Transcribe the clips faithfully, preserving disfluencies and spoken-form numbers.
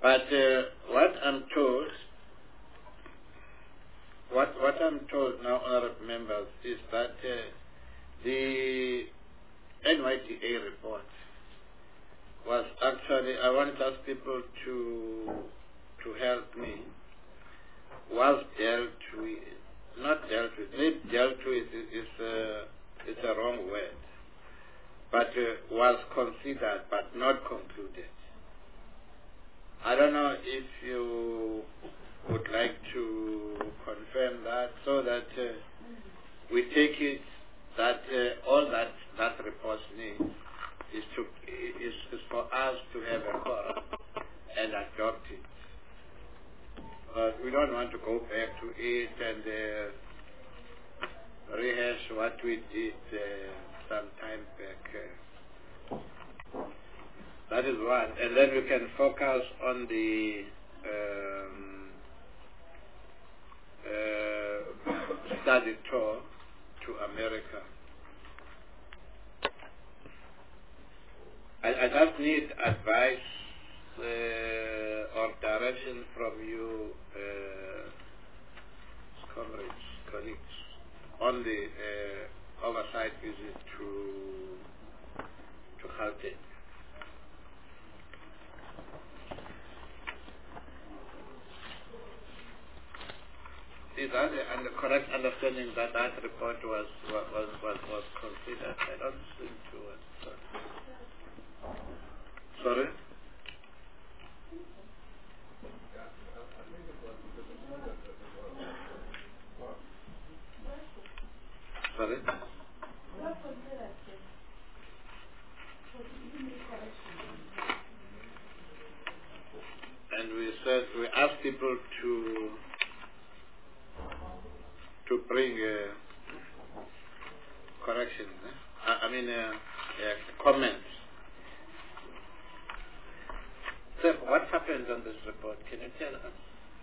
But uh, what I'm told, what what I'm told now, honorable members, is that uh, the N Y D A report was actually, I want those people to to help me, was dealt with, not dealt with, maybe dealt with is uh, is a wrong word, but uh, was considered but not concluded. I don't know if you would like to confirm that, so that uh, we take it that uh, all that that report needs is to is, is for us to have a forum and adopt it. But we don't want to go back to it and uh, rehash what we did uh, some time back. Uh, that is one, and then we can focus on the um, uh, study tour to America. I, I just need advice uh, or direction from you, uh, comrades, colleagues, on the uh, oversight visit to to Gauteng. Is that the, and the correct understanding that that report was was was was considered? I don't seem to. Uh, sorry. Sorry. And we said we asked people to to bring uh, corrections. Eh? I, I mean, uh, uh, comments. So, what happened on this report? Can you tell us?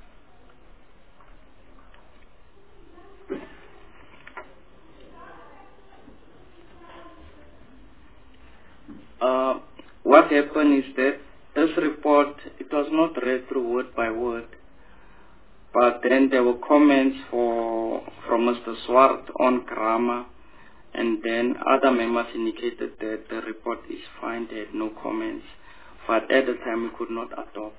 Uh, what happened is that this report, it was not read through word by word, but then there were comments for from Mister Swart on grammar, and then other members indicated that the report is fine, they had no comments, but at the time we could not adopt.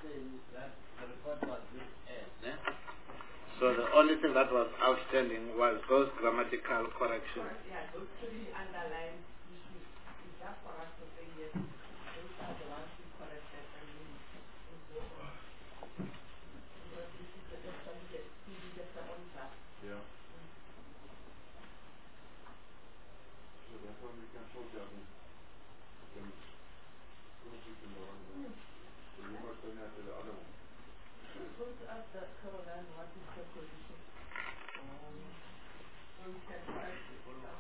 Yeah? So the only thing that was outstanding was those grammatical corrections. Yeah, those three underlined issues. Is that for us to say yes? Those are the ones we corrected and we will go on. Because this is the actually the T V just on that. Yeah. So that one we can sort out. We can put it in the wrong one. So you must go now to the other one. We're going to ask the Caroline what is the position. Um, so we can correct it.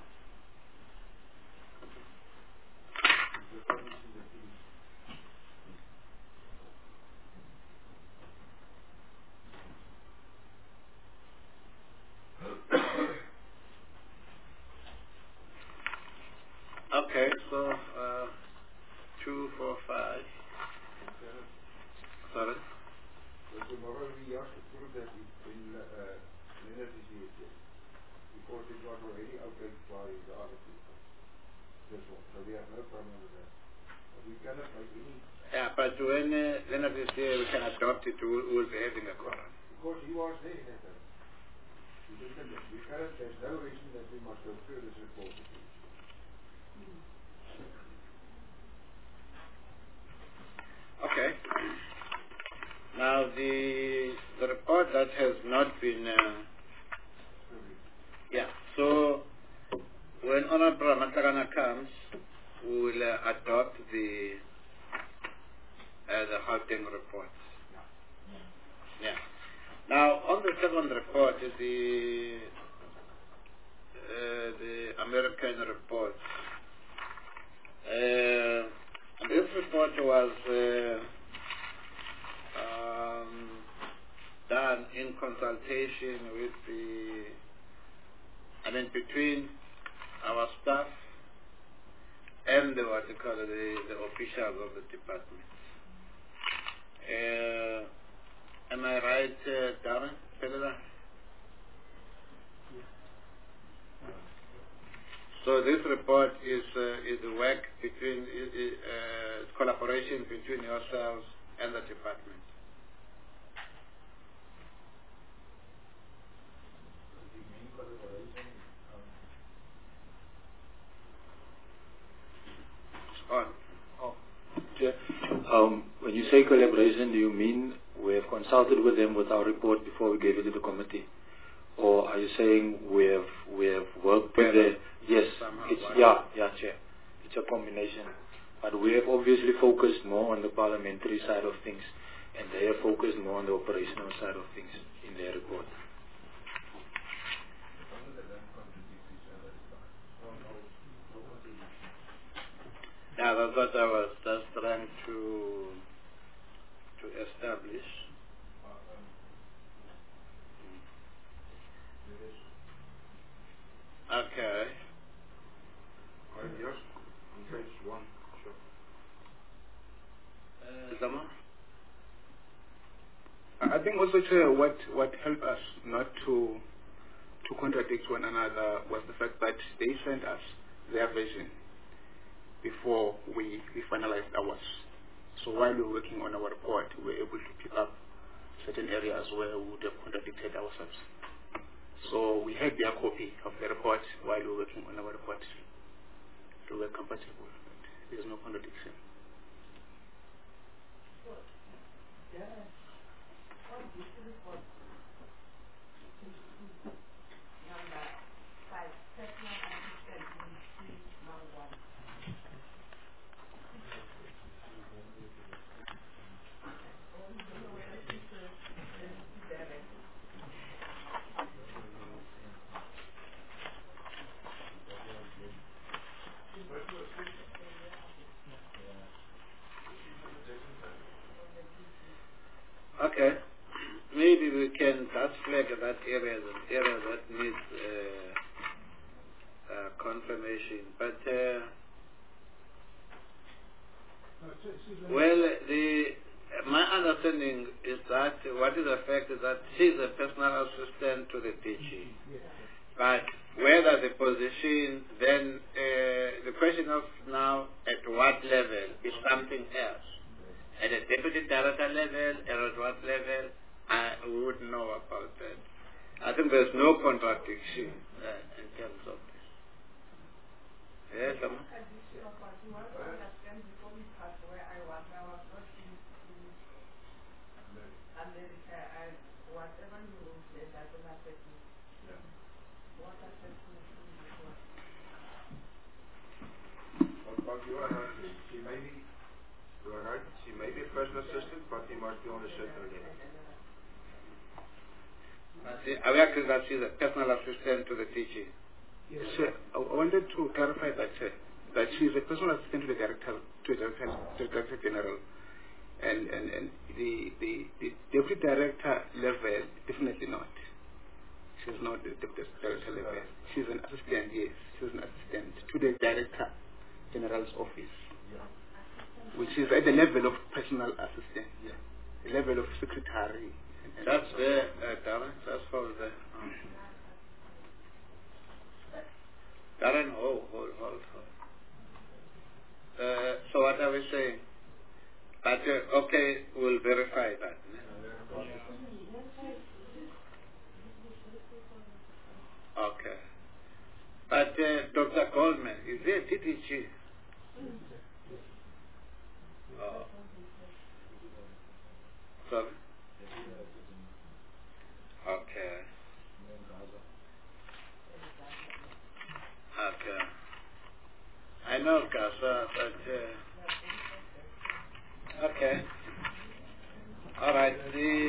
The problem is in the T V. Okay, so uh, two, four, five. Okay. Sorry? So tomorrow we have to prove that we in uh, Leonard is here yet. Because it was already outdated by the other people. This one. So we have no problem with that. But we cannot make any. Yeah, but when uh, Leonard is here, we can adopt it, we'll, we'll be having a quorum. Because he was there in that time. We didn't, we cannot, there's no reason that we must go through this report. Okay. Now the the report that has not been, uh, yeah. So when Honorable Matlakana comes, we will uh, adopt the uh, the Gauteng report. Yeah. Now on the second report, the uh, the American report. Uh, this report was uh, um, done in consultation with the, I mean, between our staff and the, what you call it, the, the officials of the department. Uh, am I right, uh, Darren? Pedala? So this report is uh, is the work between uh, collaboration between yourselves and the department. On. Oh, Chair, um, when you say collaboration, do you mean we have consulted with them with our report before we gave it to the committee? Or are you saying we have we have worked with the yes? It's yeah, yeah, Chair. It's a combination. But we have obviously focused more on the parliamentary side of things, and they have focused more on the operational side of things in their report. Yeah, that's what I was just trying to to establish. Okay. Yes, on page one, sure. Uh, Zama? I think also, Chair, what, what helped us not to to contradict one another was the fact that they sent us their version before we, we finalized ours. So while we were working on our report, we were able to pick up certain areas where we would have contradicted ourselves. So we had their copy of the report while we were working on our report. So we're compatible. There's no contradiction. Yeah. What this report? Number five, personal assistant in number one. Oh, you don't know whether she's a deputy director. Okay. Maybe we can just flag that area as an area that needs uh, uh, confirmation. But uh, well, the my understanding is that what is the fact is that she's a personal assistant to the D G. But whether the position, then uh, the question of now at what level is something else. At a deputy director level, at what level, I would know about that. I think there's no contradiction uh, in terms of this. Yes, um, Additional part, you want to understand before we pass where I was, I was not in, in America, and whatever you say doesn't affect me. Yeah. What affects me is this one. But, but you are right, she may be, you are right, she may be a personal assistant, but he must be on a certain level. I see- are we acting that she's a personal assistant to the D G? Yes, sir. I I wanted to clarify that, sir, that she is a personal assistant to the director, to the director, to the director general, and and and the the, the deputy director level definitely not. She's not the deputy director level. She's an assistant. Yes, she's an assistant to the director general's office, Yeah. which is at the level of personal assistant, Yeah. the level of secretary. And, and That's so there, uh, Darren. That's for the. Um, Darren, hold, hold, hold, hold. Uh, so what are we saying? But uh, okay, we'll verify that. Okay. But uh, Doctor Goldman, is there T T G? Oh. Sorry? Okay. Okay. I know Gaza, but uh, okay. All right. The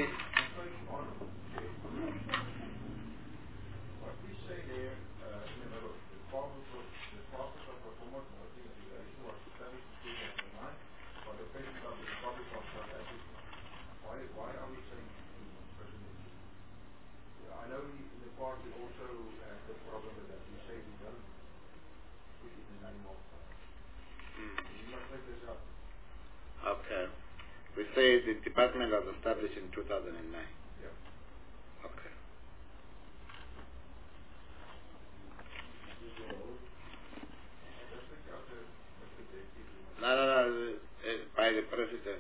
What we say there, uh, in the middle, the Department of, the Department of Performance and Organization was established in two thousand nine for the President of the Republic of South Africa. Why, why are we saying presidency? I know we, in the past we also had the problem with that. We say we don't put in the name of, uh, we must take this up. okay. We say the department was established in two thousand nine. Yeah. Okay. Let's take out the, Mister Deputy. No, no, no. Uh, by the president.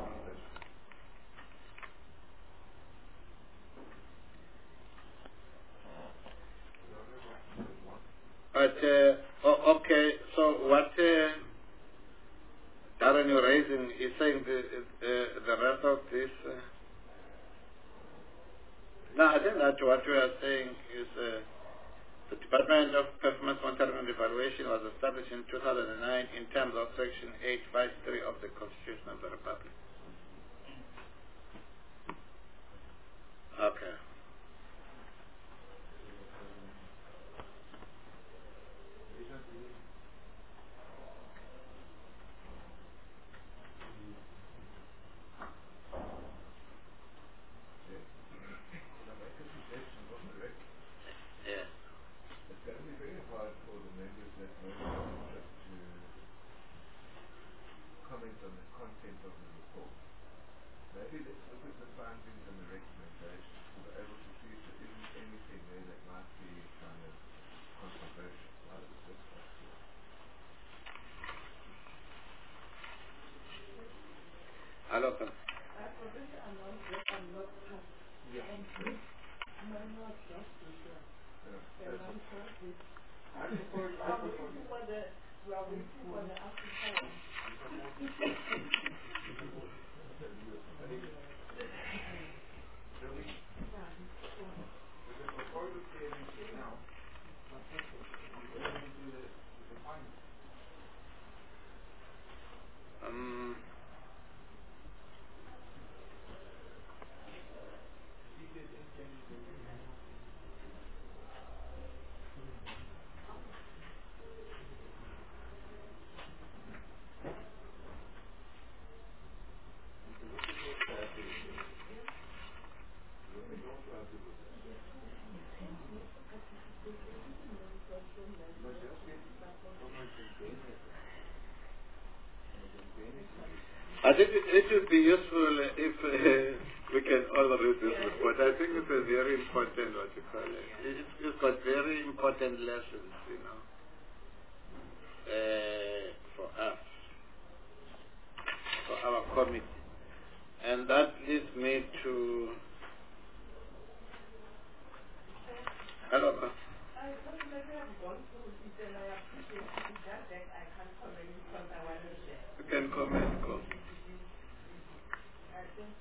But uh, oh, okay. So what uh, Darren you're raising is saying the uh, the rest of this. Uh, no, I think that what we are saying is. Uh, The Department of Performance Monitoring and Evaluation was established in two thousand nine in terms of Section eight fifty-three of the Constitution of the Republic. Okay. Yes. It's going to be very hard for the members that know the concept to comment on the content of the report. Maybe let's look at the findings and the recommendations to be able to see if there isn't anything there that might be kind of controversial. How does this work? Hello. I already announced that I'm not passed. Yeah. And this manual just this one. Yeah. And I'm sure this. We are waiting for the, we are waiting for the African. Really? With the proposal here now, we're going to do the, the findings. Um, I think it, it would be useful if uh, we can all read this report. I think it's a very important, what you call it. It's, it's got very important lessons, you know, uh, for us. For our committee. And that leads me to... Hello. I don't maybe have gone through it and I appreciate it. It's just that I can't comment because I wasn't there. You can comment. Go. I think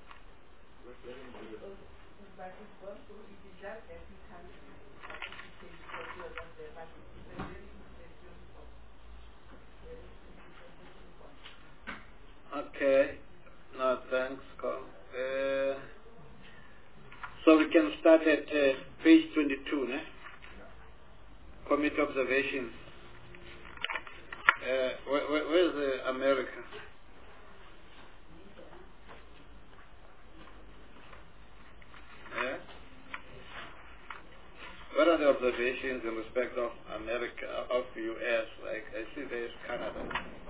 but it's gone through it. It's just that you can't participate because you are not there. But it's a very interesting report. Very interesting report. Okay. No, thanks, Carl. Uh, so we can start at uh, page twenty-two, né? Committee observations. Uh, where, where, where's uh, America? Yeah? What are the observations in respect of America, of the U S? Like, I see there's Canada.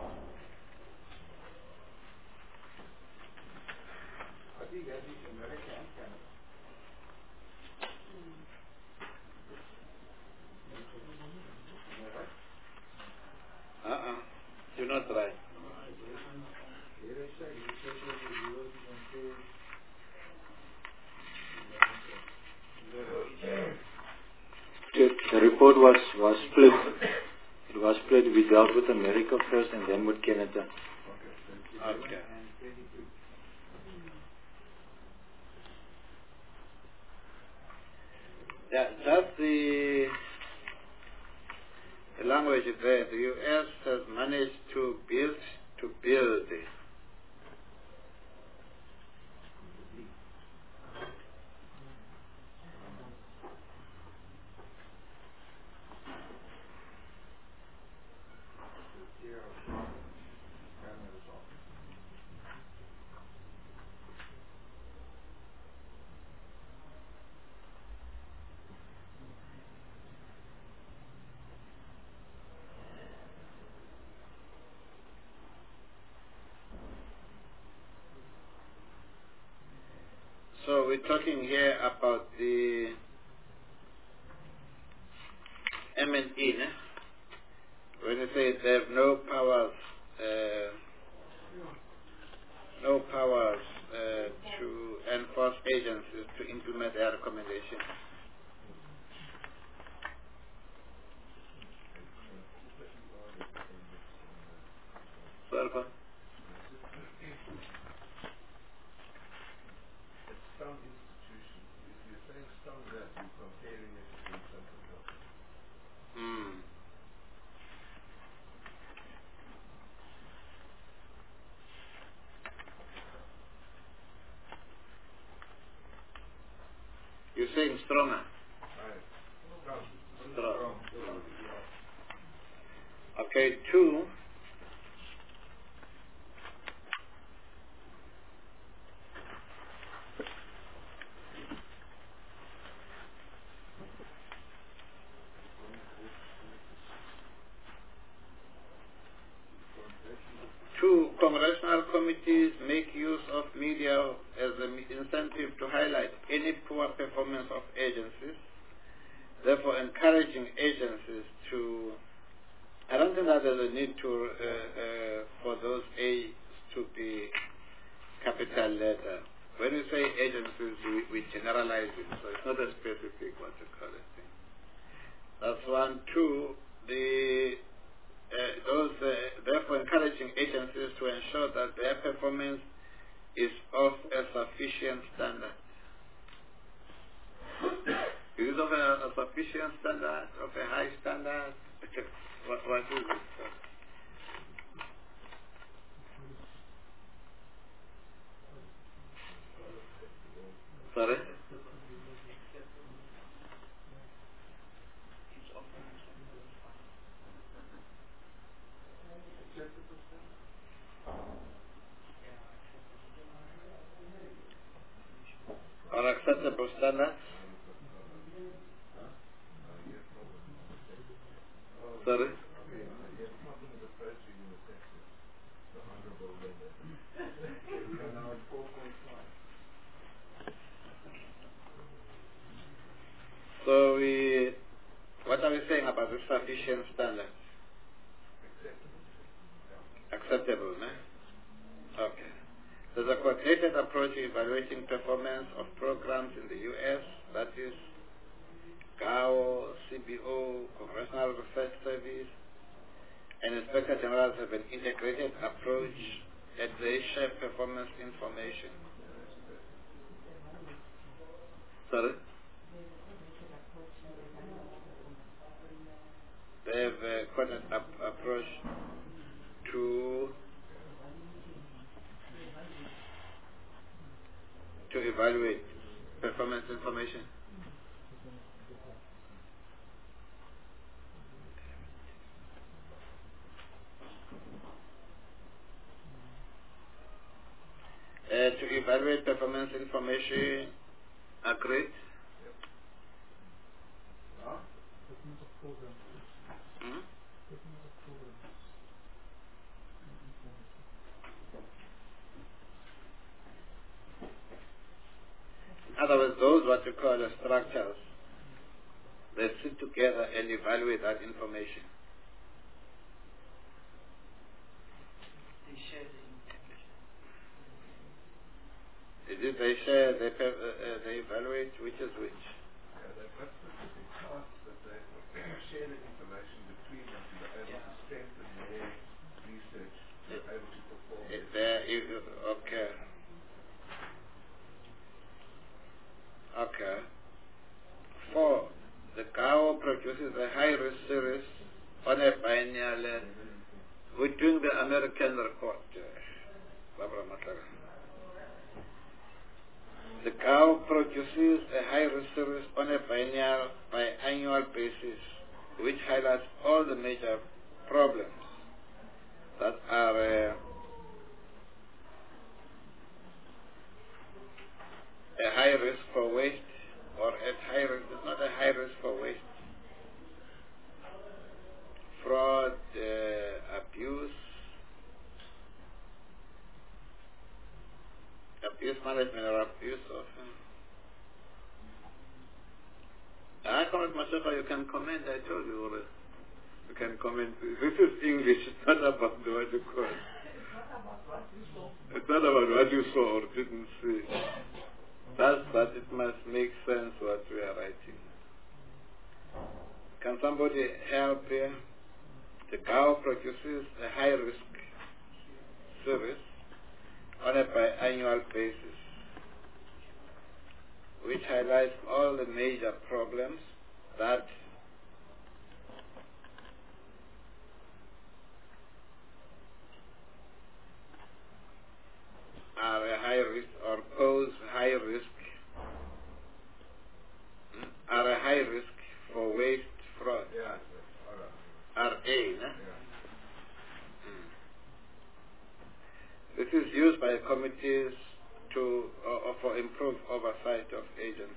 I think that is America and Canada. Am I right? Uh-uh. You're not right. Here I say, you say that the Europe is on page The, the report was, was split. It was split. We dealt with America first and then with Canada. Okay. and twenty-two. Yeah, that's the, the language there. The U S has managed to build, to build it. Here are some Canada's office. So we're talking here about the M and E, né? When you say they have no powers, uh, no powers uh, to enforce agencies to implement their recommendations. Welcome. Some institution, if you're saying some that you're comparing it to something else. Mm. You're saying stronger. Right. Strong. Strong. Okay, two. Two, congressional committees make use of media as an incentive to highlight any poor performance of agencies, therefore encouraging agencies to, I don't think that there's a need to, uh, uh, for those A's to be capital letter. When we say agencies, we, we generalize it, so it's not a specific what you call it thing. That's one. Two, the Uh, those, uh, therefore encouraging agencies to ensure that their performance is of a sufficient standard. Is it of a, a sufficient standard, of a high standard? what, what is it? Sorry? Or acceptable standards? Sorry? So we, what are we saying about the sufficient standards? Acceptable, no? Okay. a coordinated approach to evaluating performance of programs in the U S, that is G A O, C B O, Congressional Research Service, and Inspector Generals have an integrated approach and they share performance information. Sorry? They have a coordinated ap approach to to evaluate performance information. Uh, to evaluate performance information, agreed? Hmm? In other words, those what you call the structures, they sit together and evaluate that information. They share the information. Is it they share, they, uh, uh, they evaluate which is which? Yeah, they've got specific tasks that they share the information between them to be able Yeah. to strengthen their research, to be able to perform Is their there, you- okay. Okay. Four, the G A O produces a high-risk series on a biennial. Uh, we're doing the American report, uh, Barbara Matlaga. The G A O produces a high-risk series on a biennial, biannual basis, which highlights all the major problems that are uh, a high risk for waste, or at high risk, it's not a high risk for waste. Fraud, uh, abuse, abuse management or abuse of. Uh, I comment myself, you can comment, I told you already. You can comment. This is English, it's not about what you call. It's not about what you saw or didn't see. That's that it must make sense what we are writing. Can somebody help here? The G A O produces a high risk service on a biannual basis, which highlights all the major problems that are a high risk or pose high risk, hmm, are a high risk for waste, fraud. yeah, R A, no? yeah. Hmm. This is used by committees to uh, for improved oversight of agencies.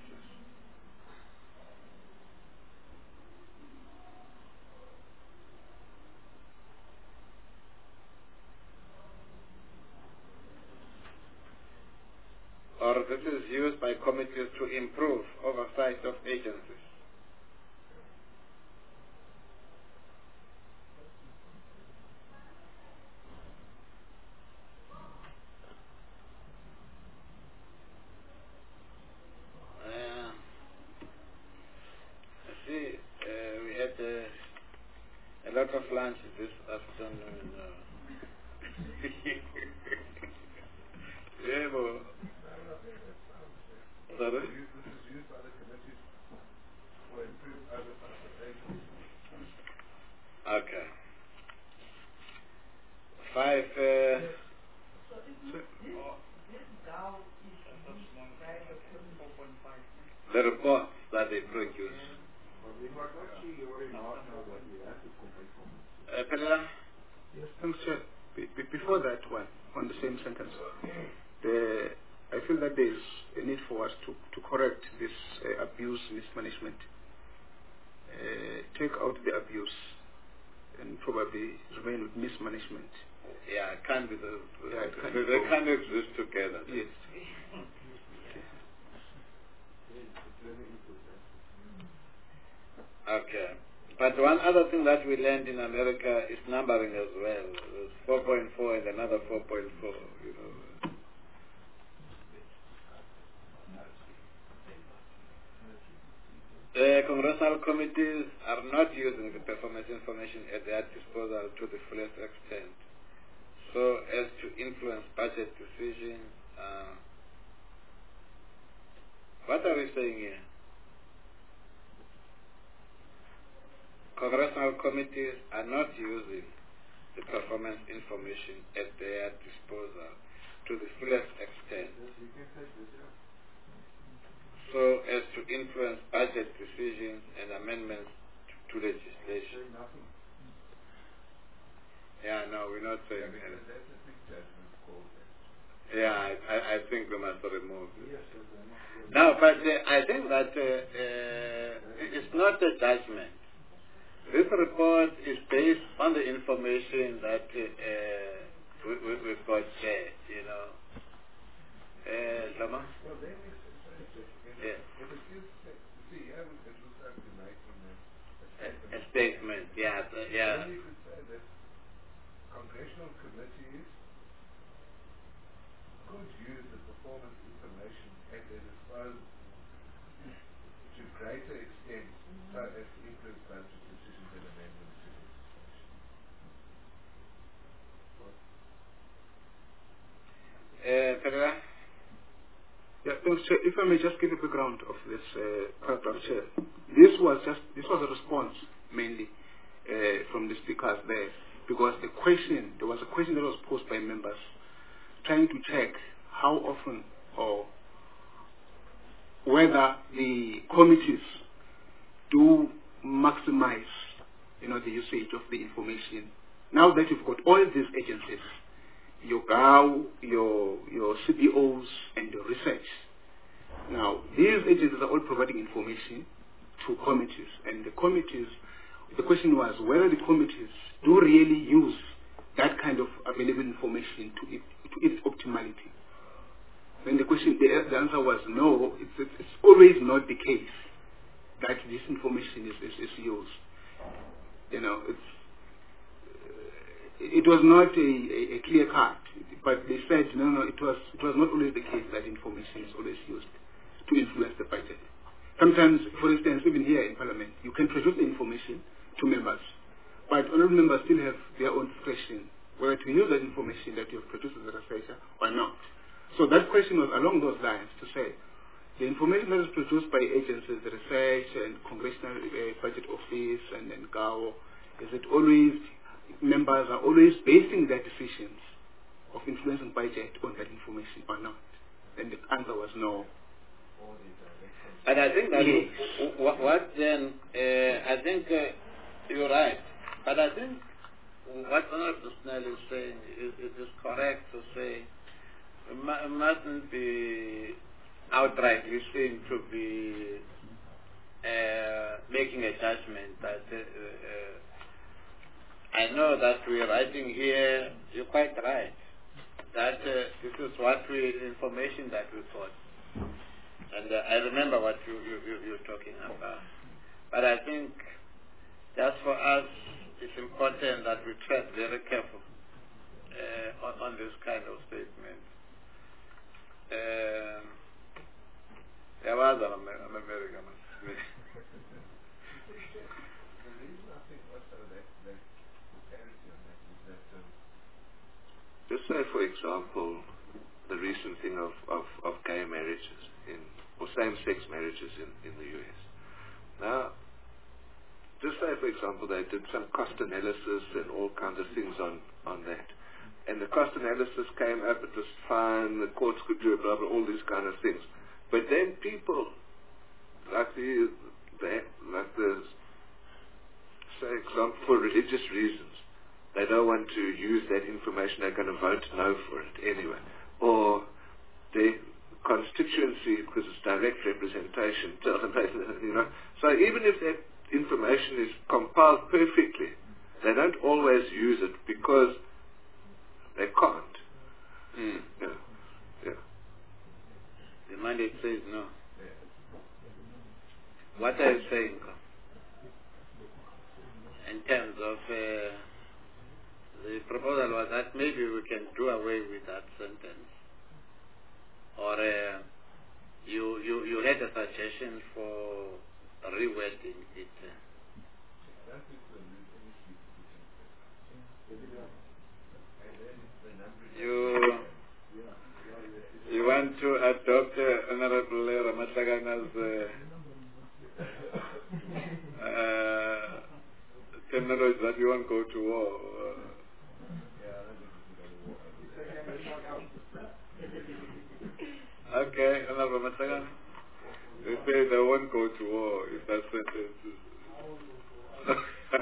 Or this is used by committees to improve oversight of agencies. Uh, I see, uh, we had uh, a lot of lunch this afternoon. Uh, yeah, but, sorry? This is used by the committees for improved oversight of agencies. Okay. Five. Uh, So it means this, this G A O is used by the committee. the reports that they produce. But we must not see your remark now that we have to comment on it. Uh, Pelela? Yes, thanks, Chair. Be, be, before that one, on the same sentence, the, I feel that there is a need for us to, to correct this uh, abuse mismanagement. Uh, take out the abuse and probably remain with mismanagement. Yeah, it can't be the. Yeah, it can't they, be they both. can't exist together. Yes. Okay. But one other thing that we learned in America is numbering as well. There's four point four and another four point four, you know. committees are not using the performance information at their disposal to the fullest extent, so as to influence budget decisions. Uh, what are we saying here? Congressional committees are not using the performance information at their disposal to the fullest extent, so as to influence budget decisions and amendments to, to legislation. Yeah, no, we're not saying Yeah, that. that's a big judgment call then. Yeah, I, I, I think we must remove it. No, but uh, I think that uh, uh, it's not a judgment. This report is based on the information that uh, uh, we, we, we've got there, you know. Uh, Lama? Well, then it's, it's, it's, it's, Yeah. if it is, see, I would, it looks like you're making a, a A, statement. a statement, yeah, the- yeah. Then you could say that congressional committees could use the performance information at their disposal to greater extent so as to influence budget decisions and amendments to legislation. Uh, Pereira? Yeah, thanks, Chair. If I may just give a background of this uh, paragraph, Chair. This was just this was a response mainly uh, from the speakers there, because the question there was a question that was posed by members trying to check how often or whether the committees do maximize, you know, the usage of the information. Now that you've got all these agencies, your G A U, your, your C B Os, and your research. Now, these agencies are all providing information to committees, and the committees, the question was whether the committees do really use that kind of available information to, it, to its optimality. Then the question, the, the answer was no, it's, it's, it's always not the case that this information is, is, is used. You know, it's, it was not a, a, a clear cut, but they said no, no, it was it was not always the case that information is always used to influence the budget. Sometimes, for instance, even here in Parliament, you can produce the information to members, but honourable members still have their own discretion whether to use that information that you have produced as a researcher or not. So that question was along those lines to say the information that is produced by agencies, the research and congressional uh, budget office and, and G A O, is it always members are always basing their decisions of influencing budget on that information or not? And the answer was no. And I think that Yes. what, what then, uh, I think uh, you're right. But I think what Honorable Snell is saying is, it is correct to say it mu- mustn't be outrightly seen to be uh, making a judgment that uh, uh, I know that we're writing here, you're quite right, that uh, this is what we, information that we got. And uh, I remember what you, you, you, you're talking about. But I think just for us, it's important that we tread very careful uh, on, on this kind of statement. Uh, there was an American. The reason I think also that, that clarity on that is that um, just say, for example, the recent thing of, of, of gay marriages in, or same-sex marriages in, in the U S. Now, just say, for example, they did some cost analysis and all kinds of things on, on that. And the cost analysis came up, it was fine, the courts could do it, blah, blah, all these kind of things. But then people, like the, the like the, say, example, for religious reasons, they don't want to use that information, they're going to vote no for it anyway. Or the constituency, because it's direct representation, you know. So even if that information is compiled perfectly, they don't always use it because they can't. Mm. Yeah. Yeah. The mandate says no. What are you saying in terms of uh, the proposal was that maybe we can do away with that sentence, or uh, you, you you had a suggestion for rewording it. That is the any sleep position. And then the number. You, you want to adopt uh, Honorable Ramatlakana's uh, uh, terminology that you won't go to war. Uh, Okay, Honorable Matsagan. They say they won't go to war if that sentence is...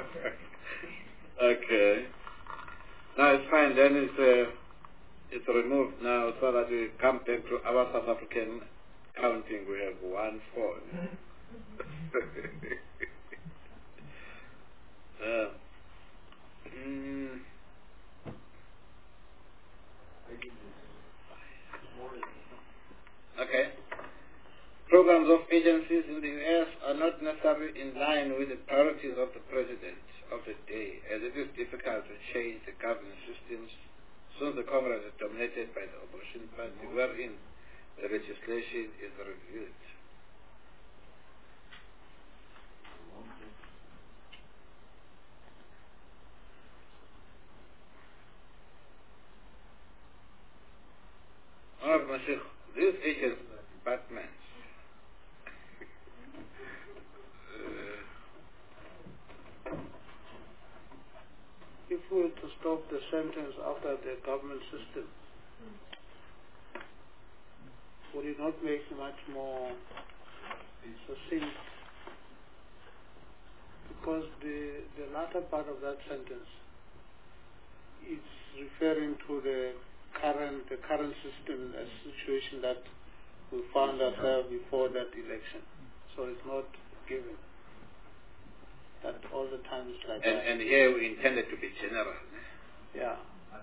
Okay. No, it's fine. Then it's, uh, it's removed now so that we come back to our South African counting. We have one, four. uh, mm, Okay. Programs of agencies in the U S are not necessarily in line with the priorities of the President of the day, as it is difficult to change the government systems since the Congress is dominated by the opposition party, wherein the legislation is reviewed. Honorable Sheikh, these agents, departments, if we were to stop the sentence after the government system, would it not make it much more succinct? Because the, the latter part of that sentence is referring to the current the current system, a situation that we found ourselves before that election. So it's not given that all the time is like and, that. and here we intended to be general. Yeah.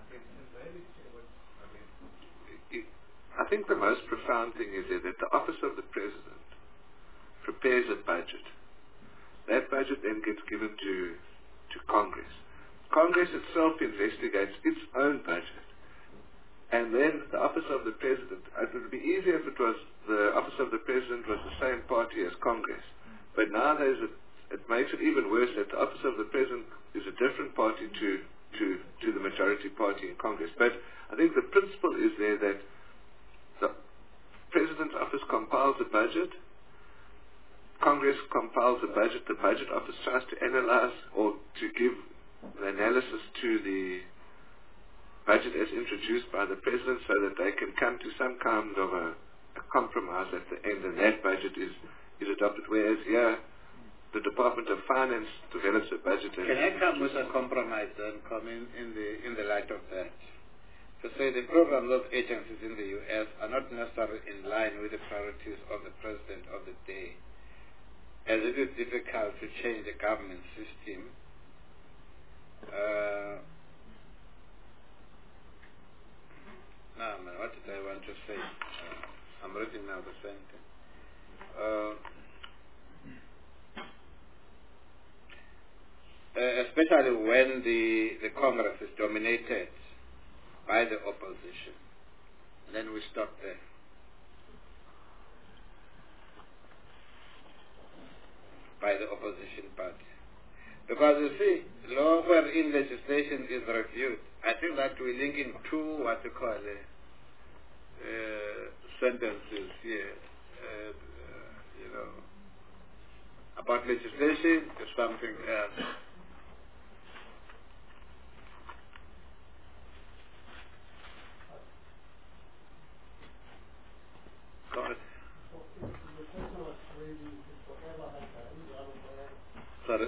I think the most profound thing is that the office of the President prepares a budget. That budget then gets given to, to Congress. Congress itself investigates its own budget. And then the office of the President, it would be easier if it was the office of the President was the same party as Congress. But nowadays it, it makes it even worse that the office of the President is a different party to, to, to the majority party in Congress. But I think the principle is there that the President's office compiles a budget, Congress compiles a budget, the budget office tries to analyze or to give the analysis to the budget as introduced by the President so that they can come to some kind of a, a compromise at the end, and that budget is, is adopted, whereas here the Department of Finance develops a budget. Can I come with a compromise then, come in, in, the, in the light of that? To say the programs of agencies in the U S are not necessarily in line with the priorities of the President of the day, as it is difficult to change the government system. Uh, no, man, what did I want to say? Uh, I'm reading now the sentence. Uh, uh, especially when the, the Congress is dominated by the opposition. And then we stop there. By the opposition party. Because you see, law wherein legislation is reviewed, I think that we link in two what you call uh, uh, sentences here. Uh, uh, you know, about legislation is something else. Go ahead. Sorry?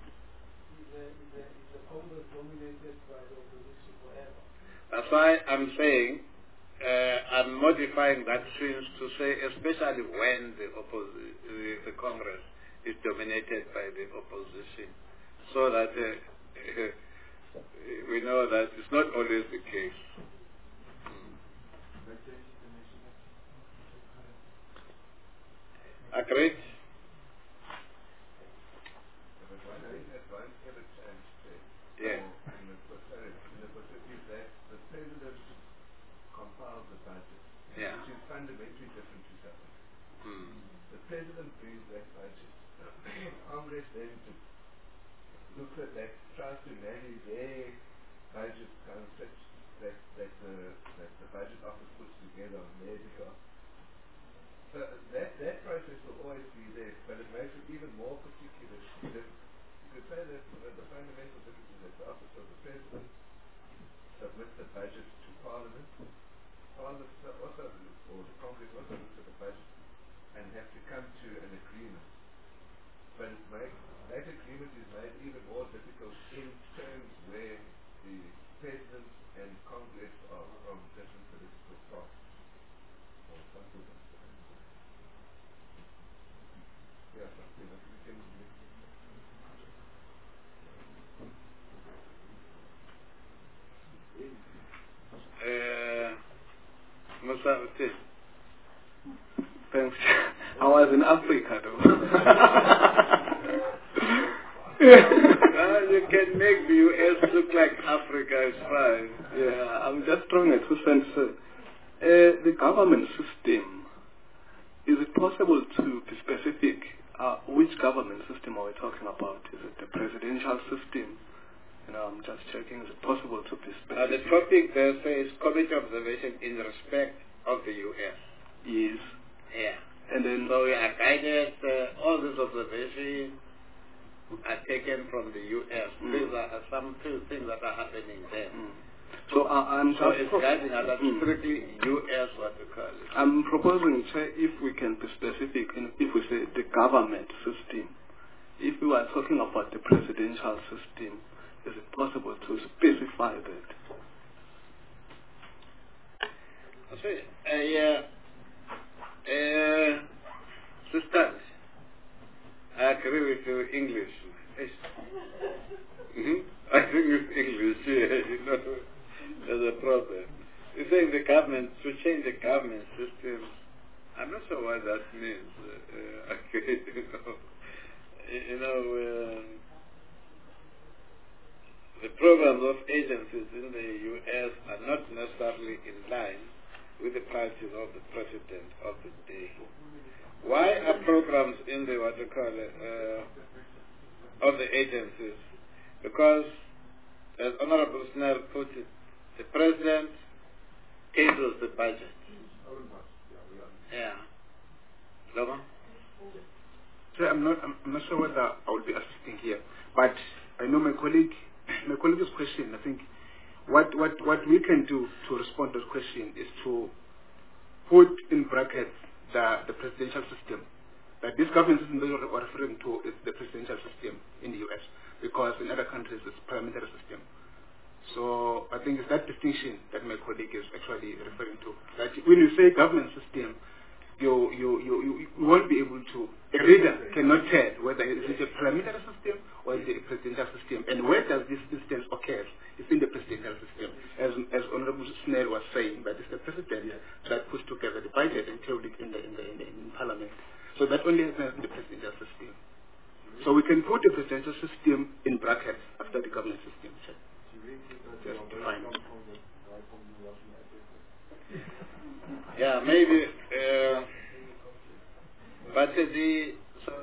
That's why I'm saying, uh, I'm modifying that since to say, especially when the, opposi- the, the Congress is dominated by the opposition, so that uh, we know that it's not always the case. Agreed? Yeah. In the Pacific, is that the President compiles the budget, Yeah. which is fundamentally different to South Africa. Hmm. The President brings that budget Congress then looks at that, tries to manage their budget concepts that, that, the, that the budget office puts together on their behalf. So that, that process will always be there, but it makes it even more particular. You could say that uh, the fundamental difference is that the office of the President submits the budget to Parliament. Parliament also, or the Congress also looks at the budget and have to come to an agreement. But it makes, that agreement is made even more difficult in terms where the President and Congress are from different political parties or something like that. Yeah, something like we can do. Uh, Musa, Thanks. I was in Africa though. uh, you can make the U S look like Africa is fine. Yeah, I'm just trying to sense uh, the government system. Is it possible to be specific? Uh, which government system are we talking about? Is it the presidential system? You know, I'm just checking. Is it possible to be specific? Uh, the topic there says committee observation in respect of the U S. Yes. Yeah. And then so we are guided. Uh, all these observations are taken from the U S. Mm. These are uh, some two things that are happening there. Mm. So uh, I'm so it's guiding us. That's mm. strictly U S what we call it. I'm proposing say, if we can be specific, and if we say the government system, if we are talking about the presidential system, is it possible to specify that? Okay. Uh, yeah. Uh, sisters, I agree with you, English. Mm-hmm. I agree with English, yeah, you know, there's a problem. You say the government, to change the government system, I'm not sure what that means. Uh, okay, you know, you know uh, the programs of agencies in the U S are not necessarily in line with the priorities of the president of the day. Why are programs in the what you call it, uh, of the agencies? Because, as Honorable Snell put it, the president tables the budget. Yeah. Logan? So I'm not, I'm, I'm not sure whether I will be assisting here, but I know my colleague, my colleague's question. I think what what what we can do to respond to this question is to put in brackets the the presidential system. That this government system that we're referring to is the presidential system in the U S, because in other countries it's parliamentary system. So I think it's that distinction that my colleague is actually referring to. That when you say government system, you you you you, you won't be able to, a reader cannot tell whether it is a parliamentary system or is it a presidential system, and where does this instance occur? It's in the presidential system, as as Honorable Snell was saying, but it's the president that puts together the budget and tables it in the in the in, the, in Parliament. So that only happens in the presidential system. So we can put the presidential system in brackets after the government system. Just define. Yeah, maybe. Uh, but uh, the so,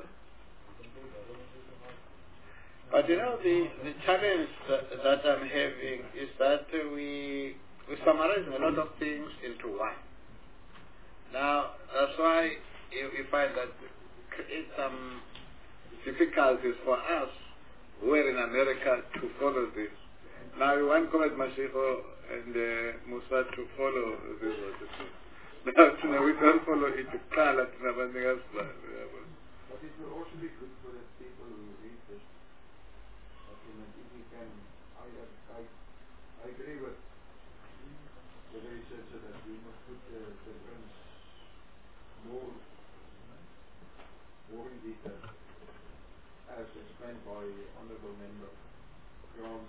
but you know the the challenge that, that I'm having is that uh, we we summarize a lot of things into one. Now that's why you, you find that create some difficulties for us who are in America to follow this. Now we want Comrade Mashiko and uh, Musa to follow this. Now, you know, we don't follow it to Kala to nothing else. But it will also be good for the people who read this document. If we can, I, I, I agree with the researcher that we must put the difference more, more in detail, as explained by Honourable Member Grant.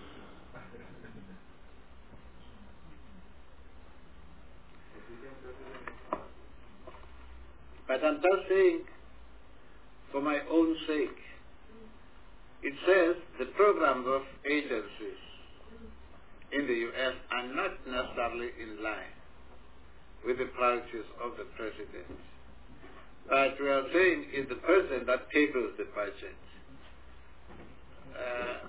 But I'm just saying, for my own sake, it says the programs of agencies in the U S are not necessarily in line with the priorities of the president. But we are saying it's the president that tables the budget. Uh,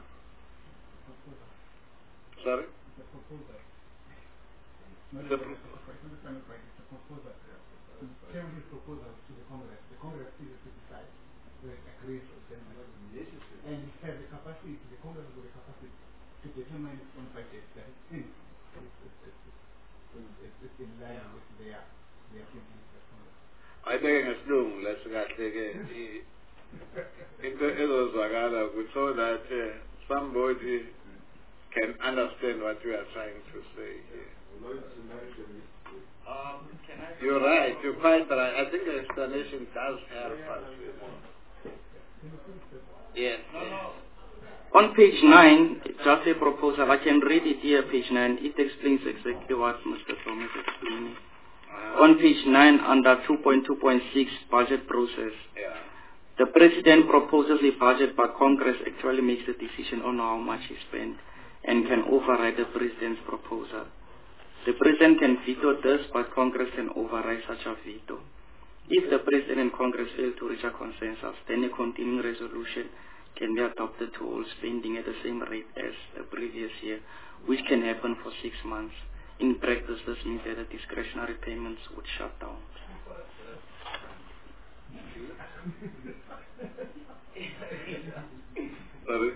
sorry? The proposal. The pro- proposal. Table his proposal to the Congress. The Congress is to decide whether it agrees with them. And it has the capacity, the Congress has the capacity to determine its own budget that it thinks is in line with their their thinking. ayibeke ngesilungu lesikahle-ke into ezozwakala so that uh, somebody can understand what we are trying to say here. Um, can I You're right, you're quite right. I think the explanation does help us. Yes, yes. On page nine, just a proposal. I can read it here, page nine. It explains exactly what Mister Thomas is explaining. Uh, On page nine, under two point two point six, budget process. yeah. The President proposes a budget, but Congress actually makes a decision on how much is spent and can override the President's proposal. The President can veto this, but Congress can override such a veto. If the President and Congress fail to reach a consensus, then a continuing resolution can be adopted to hold spending at the same rate as the previous year, which can happen for six months. In practice, this means that the discretionary payments would shut down. Sorry?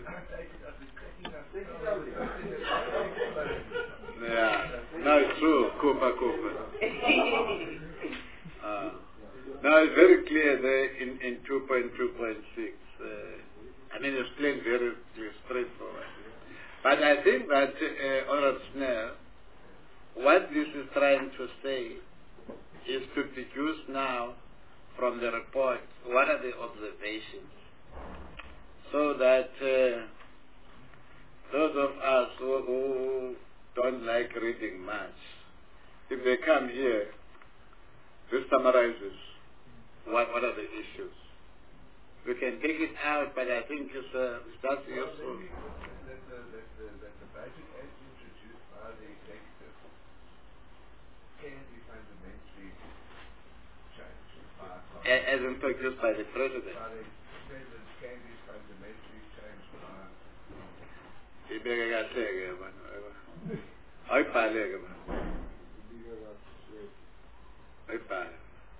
Yeah, no, it's true. Cooper, Cooper. uh, now it's very clear there in, in two point two point six. Uh, I mean, it's plain very straightforward. But I think that, uh, Honorable Snell, what this is trying to say is to deduce now from the report what are the observations, so that uh, those of us who, who don't like reading much, if they come here, this summarizes what, what are the issues. We can take it out, but I think it's, uh, that's useful. That the, that, the, that the budget as introduced by the executive can be fundamentally changed by Congress. A- As introduced by the President. By the President can be fundamentally changed by Congress. Ibeke kahle-ke bana. Ayibhale-ke bana. Ayibhale.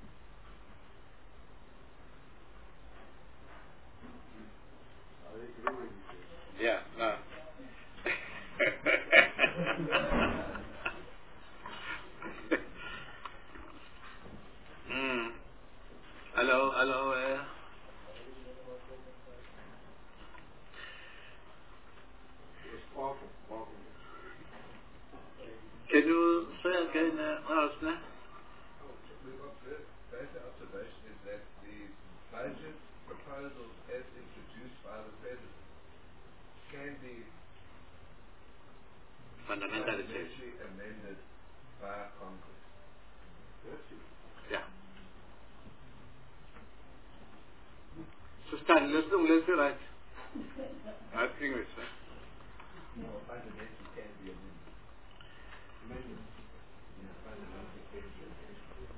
Yeah, no. mm. Hello, hello. Uh, can you say again, uh, Arsenal? The basic observation is that the budget proposals as introduced by the President can be Fundamentally changed. fundamentally amended by Congress. Yeah. So Stan, let's do, let's do right. I think it's right. No, fundamentally can be amended. Amended. Yeah, fundamentally can be amended.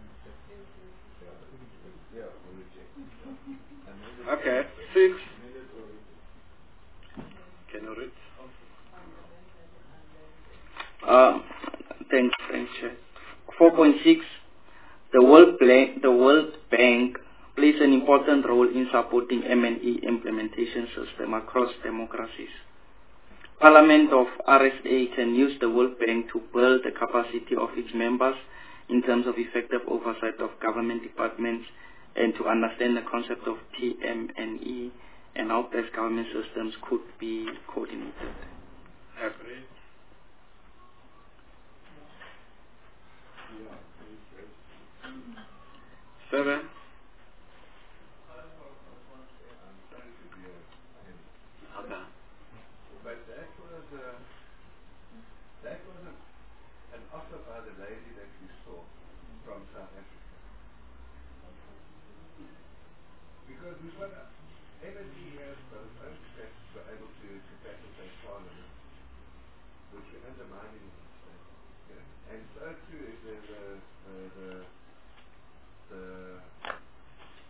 Yeah, or rejected. Amended. Okay. Six. Can you read? Uh, thanks, thanks, Chair. four point six, the World, Bank, the World Bank plays an important role in supporting M and E implementation system across democracies. Parliament of R S A can use the World Bank to build the capacity of its members in terms of effective oversight of government departments and to understand the concept of P M and E and how best government systems could be coordinated. Agree. Seven. Okay. But that was uh, that was a, an offer by the lady that we saw from South Africa. Because we've got a, M and E has got its own steps to be able to capacitate Parliament, which we're undermining in this state. Yeah? And so too is there the the the, the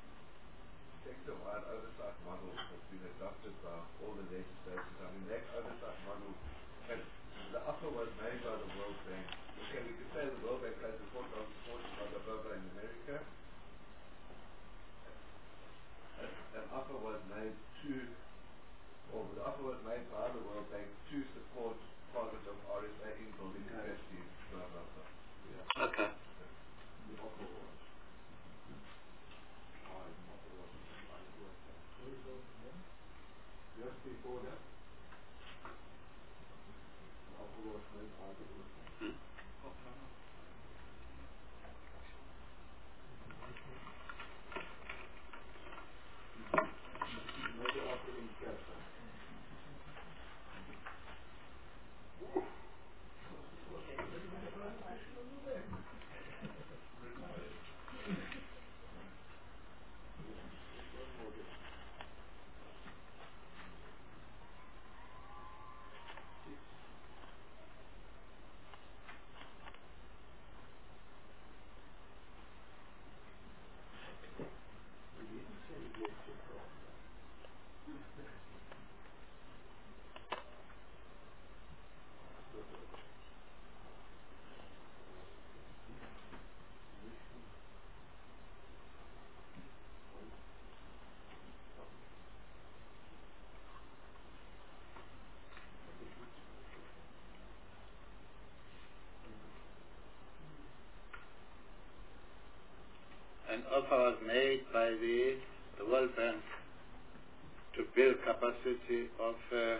offer was made by the, the World Bank to build capacity of uh,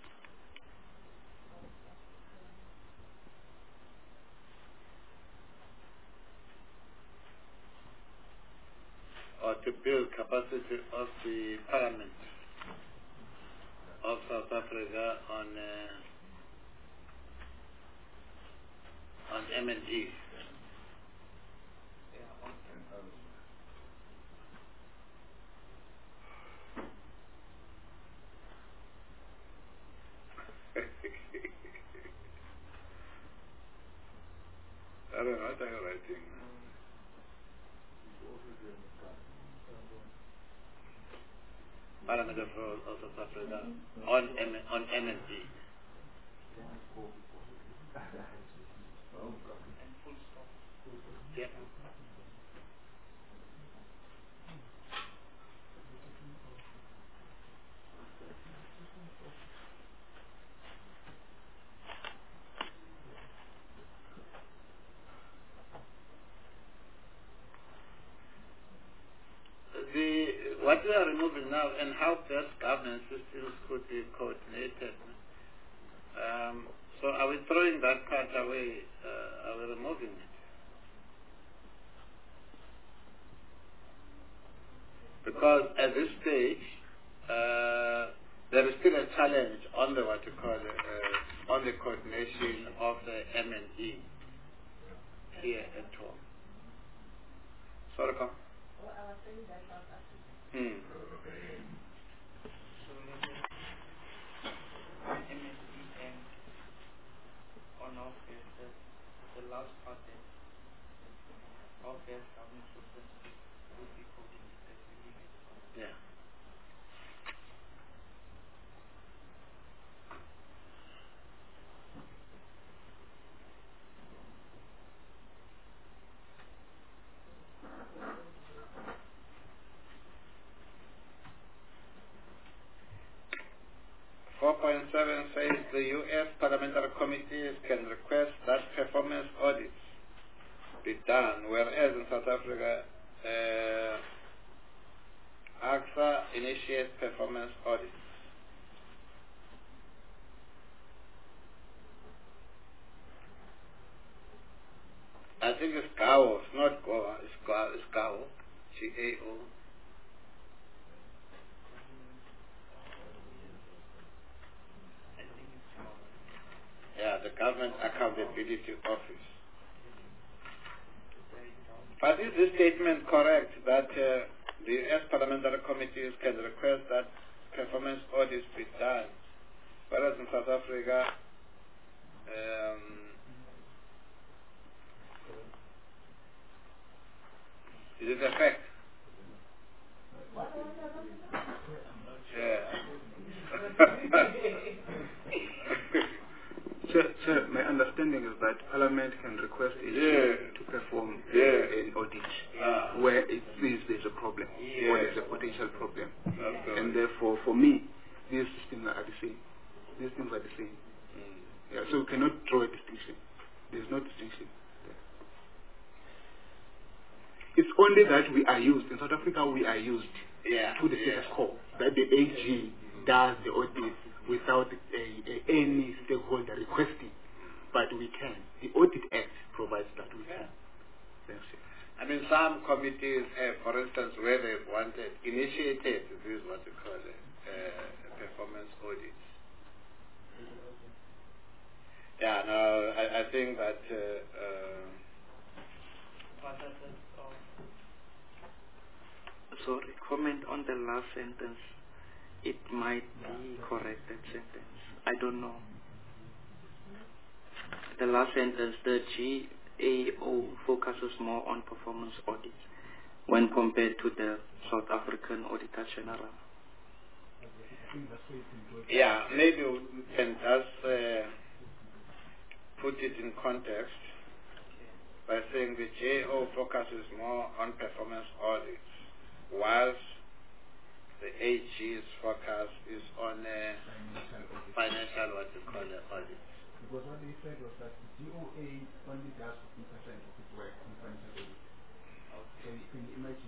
or to build capacity of the Parliament of South Africa on uh, on M N G. I don't know what I'm writing. Parliament of of South Africa on M on M N G. Yeah. The, what we are removing now and how best governance systems could be coordinated. Um, so are we throwing that part away? Uh, are we removing it? Because at this stage, uh, there is still a challenge on the what you call it, uh, on the coordination of the M N E here at home. Sorry, come. Well, I was saying that South Africa. Hmm. So maybe M S D and on our face, the, the last part there, our face government systems would be coordinated. Yeah. four point seven says the U S parliamentary committees can request that performance audits be done, whereas in South Africa, uh, A X A initiates performance audits. I think it's G A O, it's not Goa, it's G A O, it's G A O, G A O. Yeah, the Government Accountability Office. But is this statement correct that uh, the U S parliamentary committees can request that performance audits be done, whereas in South Africa, um, is it a fact? Yeah. Sir, sir, my understanding is that Parliament can request a Yeah. to perform Yeah. an audit Ah. where it sees there's a problem Yeah. or there's a potential problem. That's good. And therefore, for me, these things are the same. These things are the same. Mm. Yeah, so we cannot draw a distinction. There's no distinction there. It's only that we are used, in South Africa we are used Yeah. to the Yeah. status quo, that the A G does the audit without a, a, any stakeholder requesting, but we can. The Audit Act provides that we can. Yes, sir. I mean, some committees have, for instance, where they've wanted, initiated, this is what we call it, uh, performance audits. Yeah, no, I, I think that, uh, uh, Sorry, comment on the last sentence. It might be correct, that sentence. I don't know. The last sentence, the G A O focuses more on performance audits when compared to the South African Auditor General. yeah, maybe we can just uh, put it in context by saying the G A O focuses more on performance audits, whilst the A G's focus is on uh, financial, what we call it, audits. Because what they said was that the G O A only does fifteen percent of its work in financial audit. So you can imagine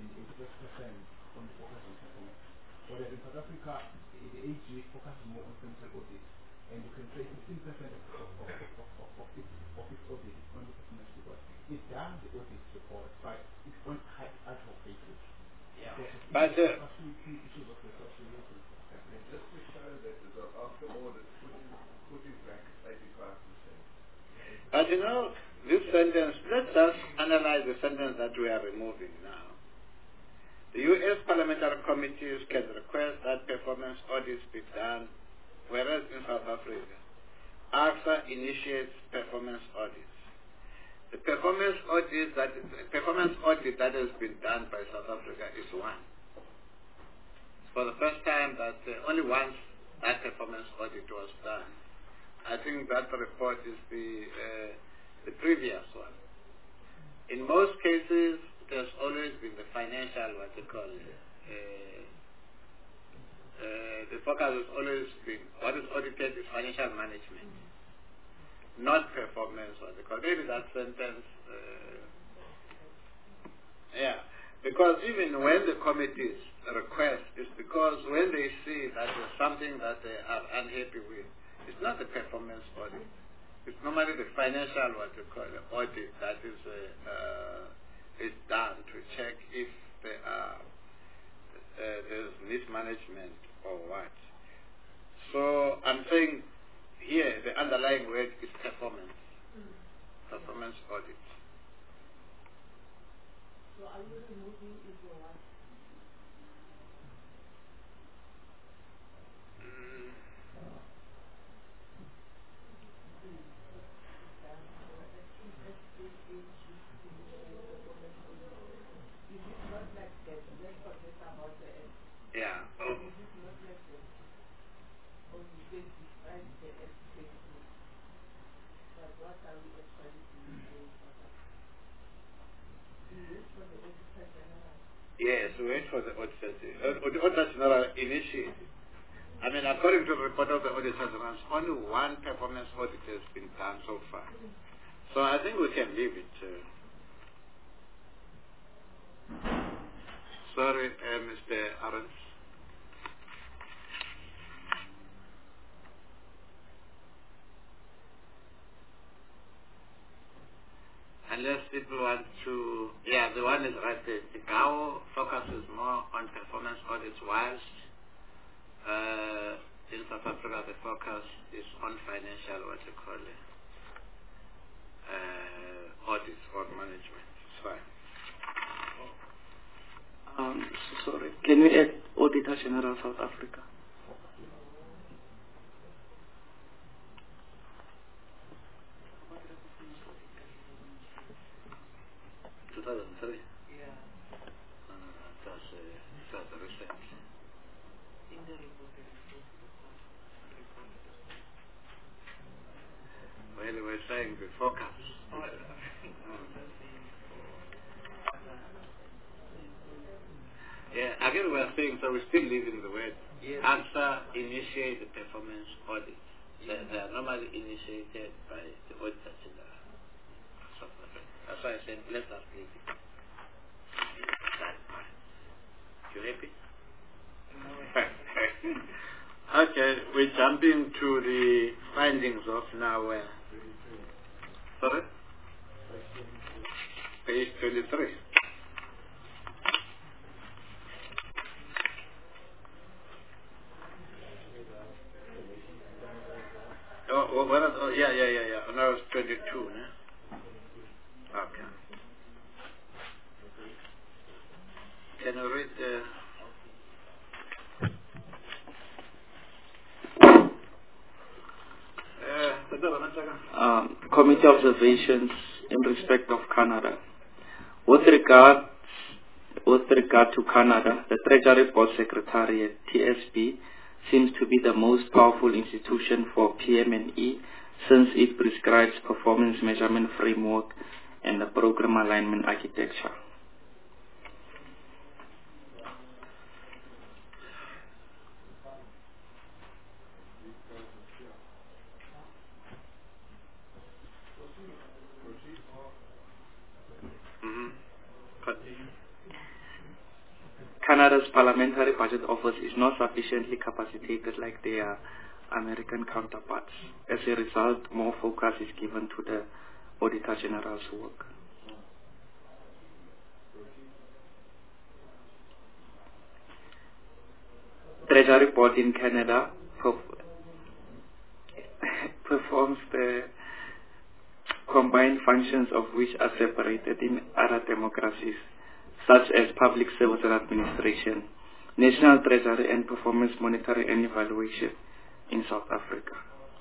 Ireland only focus on performance. Whereas in South Africa, the A G focuses more on central audit. And you can trace fifteen percent of, of, of, of, of, of, its, of its audit is on the performance report. It does the audit report, but it's on ad hoc basis. Yeah. But uh, issues of reconciliation. Just to show that the after audit, putting, putting back eighty-five percent. But you know, this sentence, let's just analyze the sentence that we are removing now. The U S parliamentary committees can request that performance audits be done, whereas in South Africa, A R S A initiates performance audits. The performance audit that the performance audit that has been done by South Africa is one. For the first time, that uh, only once that performance audit was done. I think that report is the uh, the previous one. In most cases, it has always been the financial, what you call it, uh, uh, the focus has always been, what is audited is financial management, not performance, what they call it. Maybe that sentence, uh, yeah, because even when the committees request, it's because when they see that there's something that they are unhappy with, it's not the performance audit. It's normally the financial, what you call it, audit that is uh, uh, is done to check if there are uh, there's mismanagement or what. So I'm saying here the underlying word is performance, mm. performance audit. So are you removing it or what? Mm. Yeah. Oh. Yes, we wait for the Auditor General. Uh, the Auditor General initiated. I mean, according to the report of the Auditor General, only one performance audit has been done so far. So I think we can leave it. Uh, sorry, uh, Mister Arons. Unless people want to, yeah, the one is right there. The G A O focuses more on performance audits, whilst uh, in South Africa the focus is on financial, what you call it, uh, audits or management. It's fine. Um, so sorry. Can we add Auditor General South Africa? two thousand three? Yeah. No, no, no. It was, uh, it was recent. In the report. Well, we're saying the focus. Yeah, again we are saying, so we're still leaving the word. Yes. A R S A initiate the performance audit. They, they are normally initiated by the Auditor General. That's why I said, let us leave it. That part. You happy? Okay, we're jumping to the findings of now where? Sorry? Page twenty-three. Oh, oh, what are, oh, yeah, yeah, yeah, yeah. Now it's twenty-two, né? Okay. Can you read the... Um, committee observations in respect of Canada. With regard, with regard to Canada, the Treasury Board Secretariat, T S B, seems to be the most powerful institution for P M and E since it prescribes performance measurement framework and the program alignment architecture. Canada's Parliamentary Budget Office is not sufficiently capacitated like their American counterparts. As a result, more focus is given to the Auditor General's work. Treasury Board in Canada performs the combined functions of which are separated in other democracies, such as public service and administration, national treasury, and performance monitoring and evaluation in South Africa.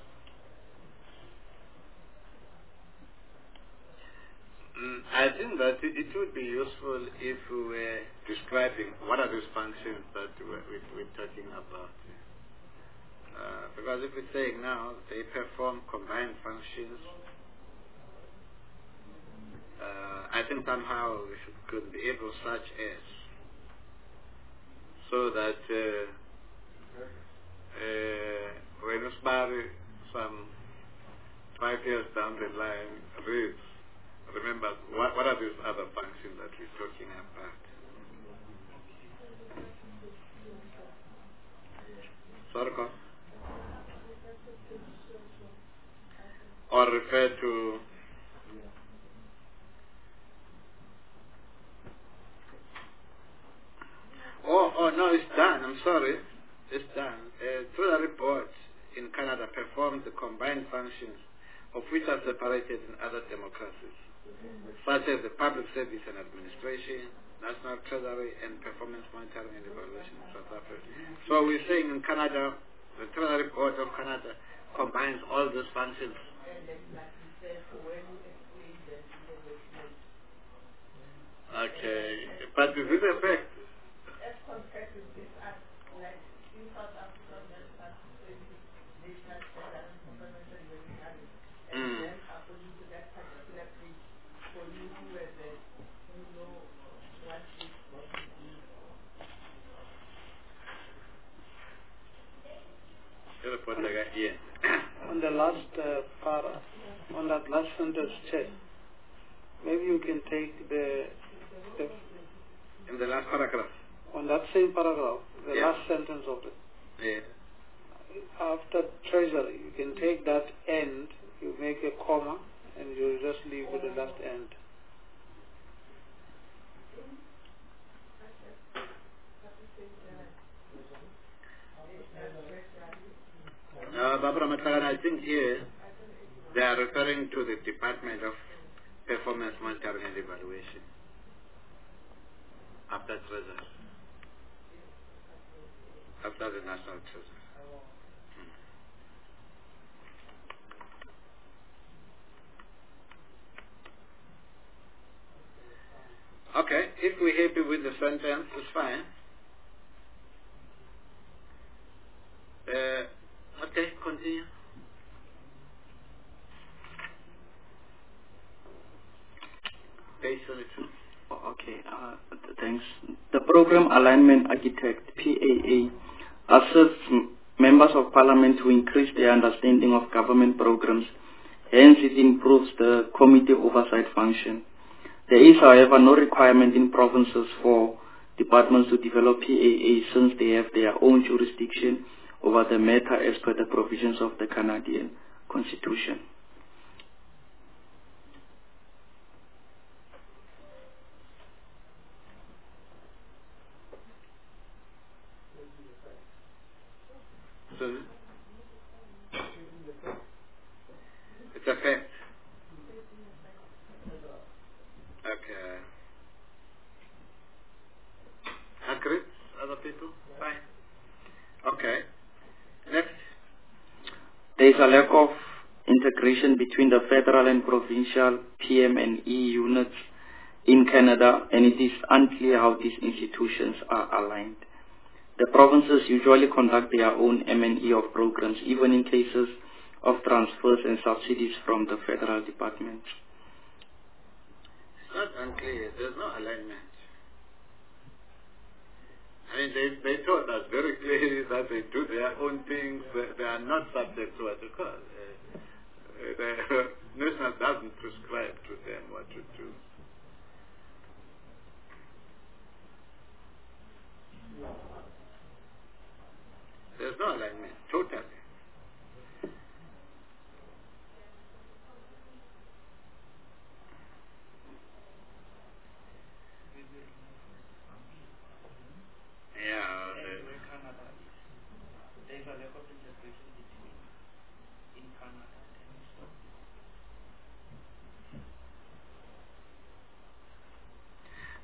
Mm, I think that it, it would be useful if we were describing what are these functions that we're, we're talking about. Uh, because if we're saying now they perform combined functions, uh, I think somehow we should, could be able such as, so that uh, uh, when we start some five years down the line, reads, remember what, what are these other functions that we're talking about? Sorry, or refer to oh oh no, it's done. I'm sorry, it's done. Uh, through the report in Canada performed the combined functions of which are separated in other democracies, such as the public service and administration, national treasury, and performance monitoring and evaluation in South Africa. So we're saying in Canada, the Treasury Board of Canada combines all those functions. Okay, but with this effect, as compared to this act, like in South Africa, there's national treasury and performance and monitoring, and then according to that particular page, for you who were there, you know what this was to be. yes. On the last uh, para, on that last sentence, check. Maybe you can take the, the in the last paragraph. On that same paragraph, the yeah. last sentence of it. Yeah. After treasury, you can take that end, you make a comma, and you just leave with the last end. Uh, Barbara Matlagan, I think here they are referring to the Department of Performance Monitoring and Evaluation after Treasury, after the National Treasury. Hmm. Okay, if we're happy with the sentence, it's fine. Uh, Okay, continue. Page twenty-two. Okay, uh, th- thanks. The Program Alignment Architect, P A A, assists m- members of Parliament to increase their understanding of government programs. Hence, it improves the committee oversight function. There is, however, no requirement in provinces for departments to develop P A A since they have their own jurisdiction over the matter as per the provisions of the Canadian Constitution. So, it's a fact. Okay. Agreed? Other people? Fine. Okay. Next. There is a lack of integration between the federal and provincial P M and E units in Canada, and it is unclear how these institutions are aligned. The provinces usually conduct their own M and E of programs, even in cases of transfers and subsidies from the federal departments. It's not unclear. There's no alignment. I mean, they, they told us very clearly that they do their own things. They, they are not subject to what you call. Uh, the national doesn't prescribe to them what to do.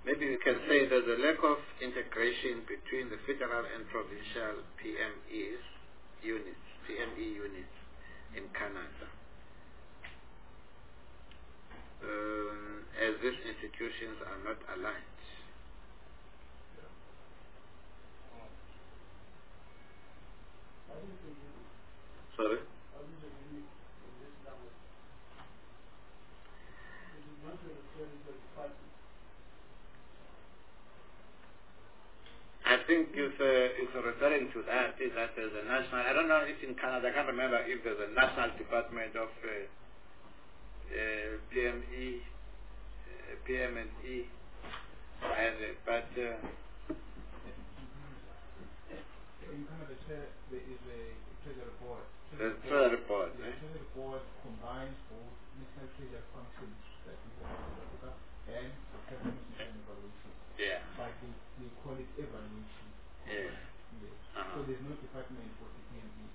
maybe we can say there's a lack of integration between the federal and provincial P M Es units, P M E units in Canada. Um, as these institutions are not aligned. Sorry? I think it's, uh, it's referring to that, is that there's a national, I don't know if in Canada, I can't remember if there's a national department of uh, uh, P M E, uh, P M and E, and, uh, but uh, in Canada, there is a treasury board. the treasury board. The eh? treasury board combines both national treasury functions that we have in South Africa and the performance and evaluation. Yeah. But they, they call it evaluation. Yeah. Yes. Uh-huh. So there's no department for the P M E.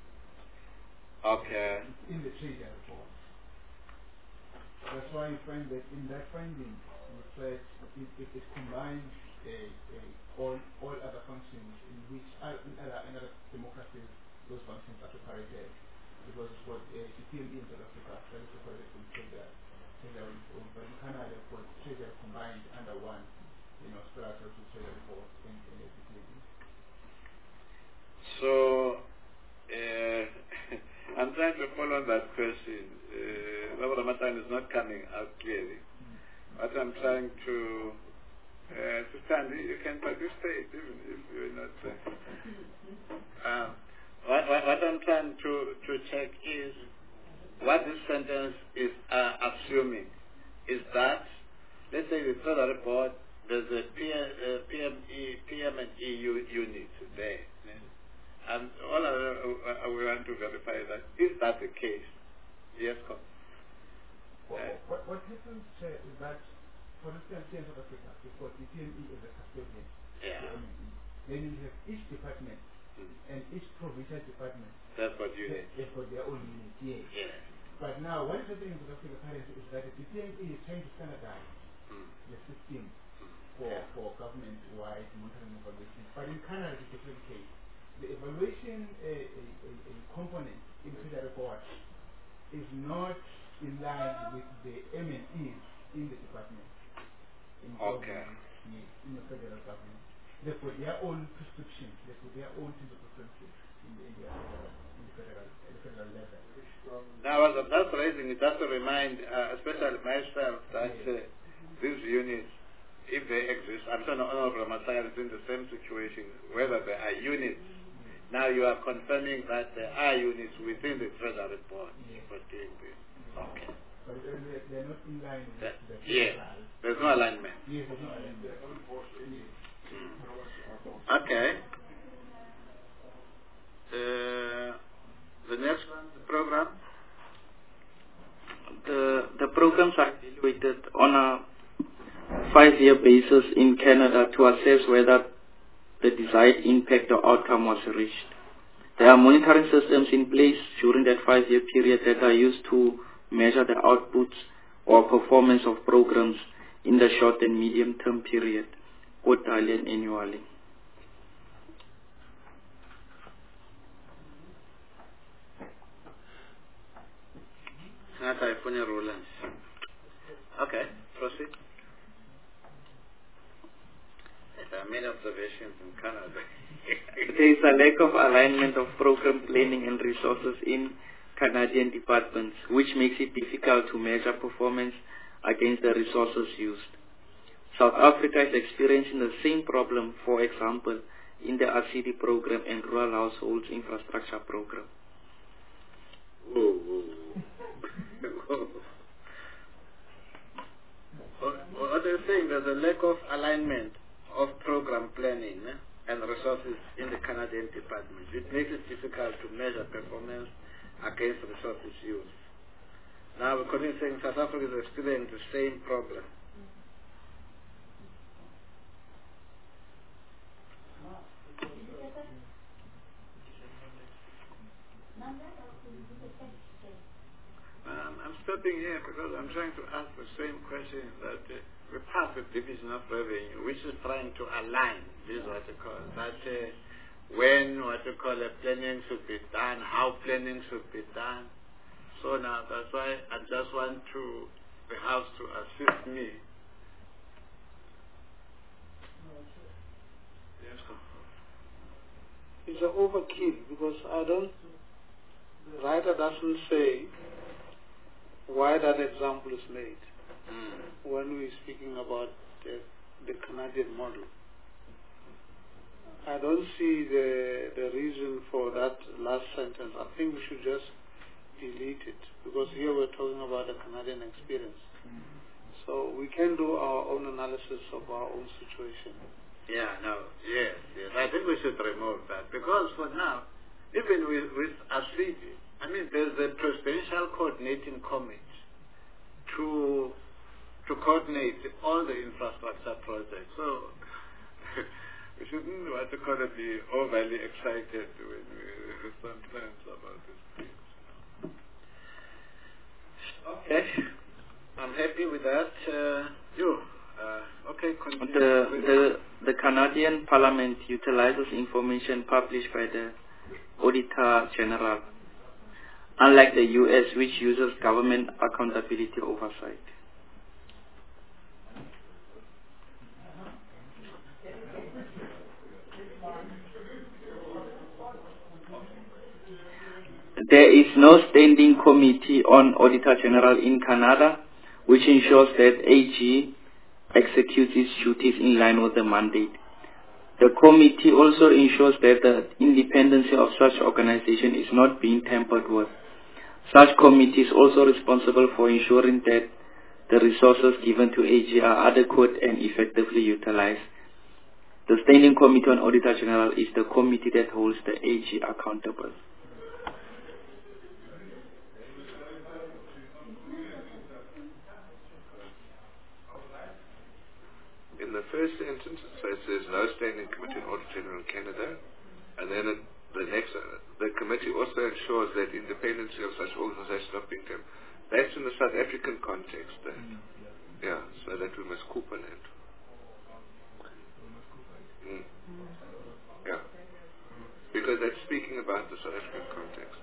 Okay. It's in the treasury board. That's why you find that in that finding, you said it, it, it combines a, a, all, all other functions in which uh, in other, in other democracies those functions are separated. Because it's what uh, the P M E in South Africa that is separated from treasury, treasury on its own. But in Canada, of course, treasury combined under one, you know, spiritual to treasury board in, in the P M E. So, uh, I'm trying to follow that question. Uh, Ramadan is not coming out clearly. Mm. But I'm trying to uh, to stand. You can participate even if you're not there. Um, what, what, what I'm trying to, to check is what this sentence is uh, assuming is that, let's say the further report, there's a P, uh, P M E, P M and E U unit there. And all I, uh, we want to verify that, is that the case? Yes, come. Well, uh, what, what happens uh, is that, for instance, here in South Africa, we've got the P M E as a custodian. Yeah. The M E. Then you have each department mm. and each provincial department. That's what you need. They've got their own unit, yes. Yeah. But now, what is happening in South Africa currently is that the P M E is trying to standardize mm. the system for, yeah. for government-wide monitoring evaluation. But in Canada, it's a different case. The evaluation uh, a, a, a component in the report is not in line with the M and Es in the department. In okay. Yes, in the federal government. They've got their own prescriptions, they've got their own things of preferences in the, in the, in the, federal, in the federal level. Now, as I'm just raising it, just to remind, uh, especially myself, that uh, these units, if they exist, I'm sure Honorable Masaya is in the same situation, whether there are units. Now you are confirming that there are units within the treasury board yes. for doing this. Okay. But they're, they're not in line with that, the Yes. There's no alignment. Yes, there's no alignment. Mm. Okay. Uh, the next one, the program? The, the programs are evaluated on a five-year basis in Canada to assess whether the desired impact or outcome was reached. There are monitoring systems in place during that five-year period that are used to measure the outputs or performance of programs in the short and medium-term period, quarterly and annually. Okay, proceed. There are many observations in Canada. There is a lack of alignment of program planning and resources in Canadian departments, which makes it difficult to measure performance against the resources used. South Africa is experiencing the same problem, for example, in the R C D program and Rural Households Infrastructure program. Whoa, whoa, whoa. What they're saying, there's a lack of alignment of program planning eh, and resources in the Canadian department. It makes it difficult to measure performance against resources used. Now, we're continuing saying South Africa is experiencing the same problem. Um, I'm stopping here because I'm trying to ask the same question that uh, we passed the Division of Revenue, which is trying to align this what you call that uh, when what you call a planning should be done, how planning should be done. So now that's why I just want to the House to assist me. Yes, sir. It's an overkill because I don't, the writer doesn't say why that example is made. Mm. When we're speaking about the, the Canadian model, I don't see the the reason for that last sentence. I think we should just delete it because here we're talking about the Canadian experience. Mm. So we can do our own analysis of our own situation. Yeah, no, yes, yes. I think we should remove that because for now, even with, with ASFIDI, I mean, there's a presidential coordinating committee to to coordinate all the infrastructure projects. So we shouldn't want to call it be overly excited when we sometimes about these things. Okay, I'm happy with that. Uh, you, uh, okay, continue. The, the, the Canadian Parliament utilizes information published by the Auditor General, unlike the U S, which uses government accountability oversight. There is no standing committee on Auditor General in Canada, which ensures that A G executes its duties in line with the mandate. The committee also ensures that the independence of such organization is not being tampered with. Such committee is also responsible for ensuring that the resources given to A G are adequate and effectively utilized. The Standing Committee on Auditor General is the committee that holds the A G accountable. In the first sentence, it says there's no standing committee on Auditor General in Canada, and then it, the next, uh, the committee also ensures that independence of such organizations not being taken. That's in the South African context. That, yeah, so that we must Cooperland. Mm. Yeah, because that's speaking about the South African context.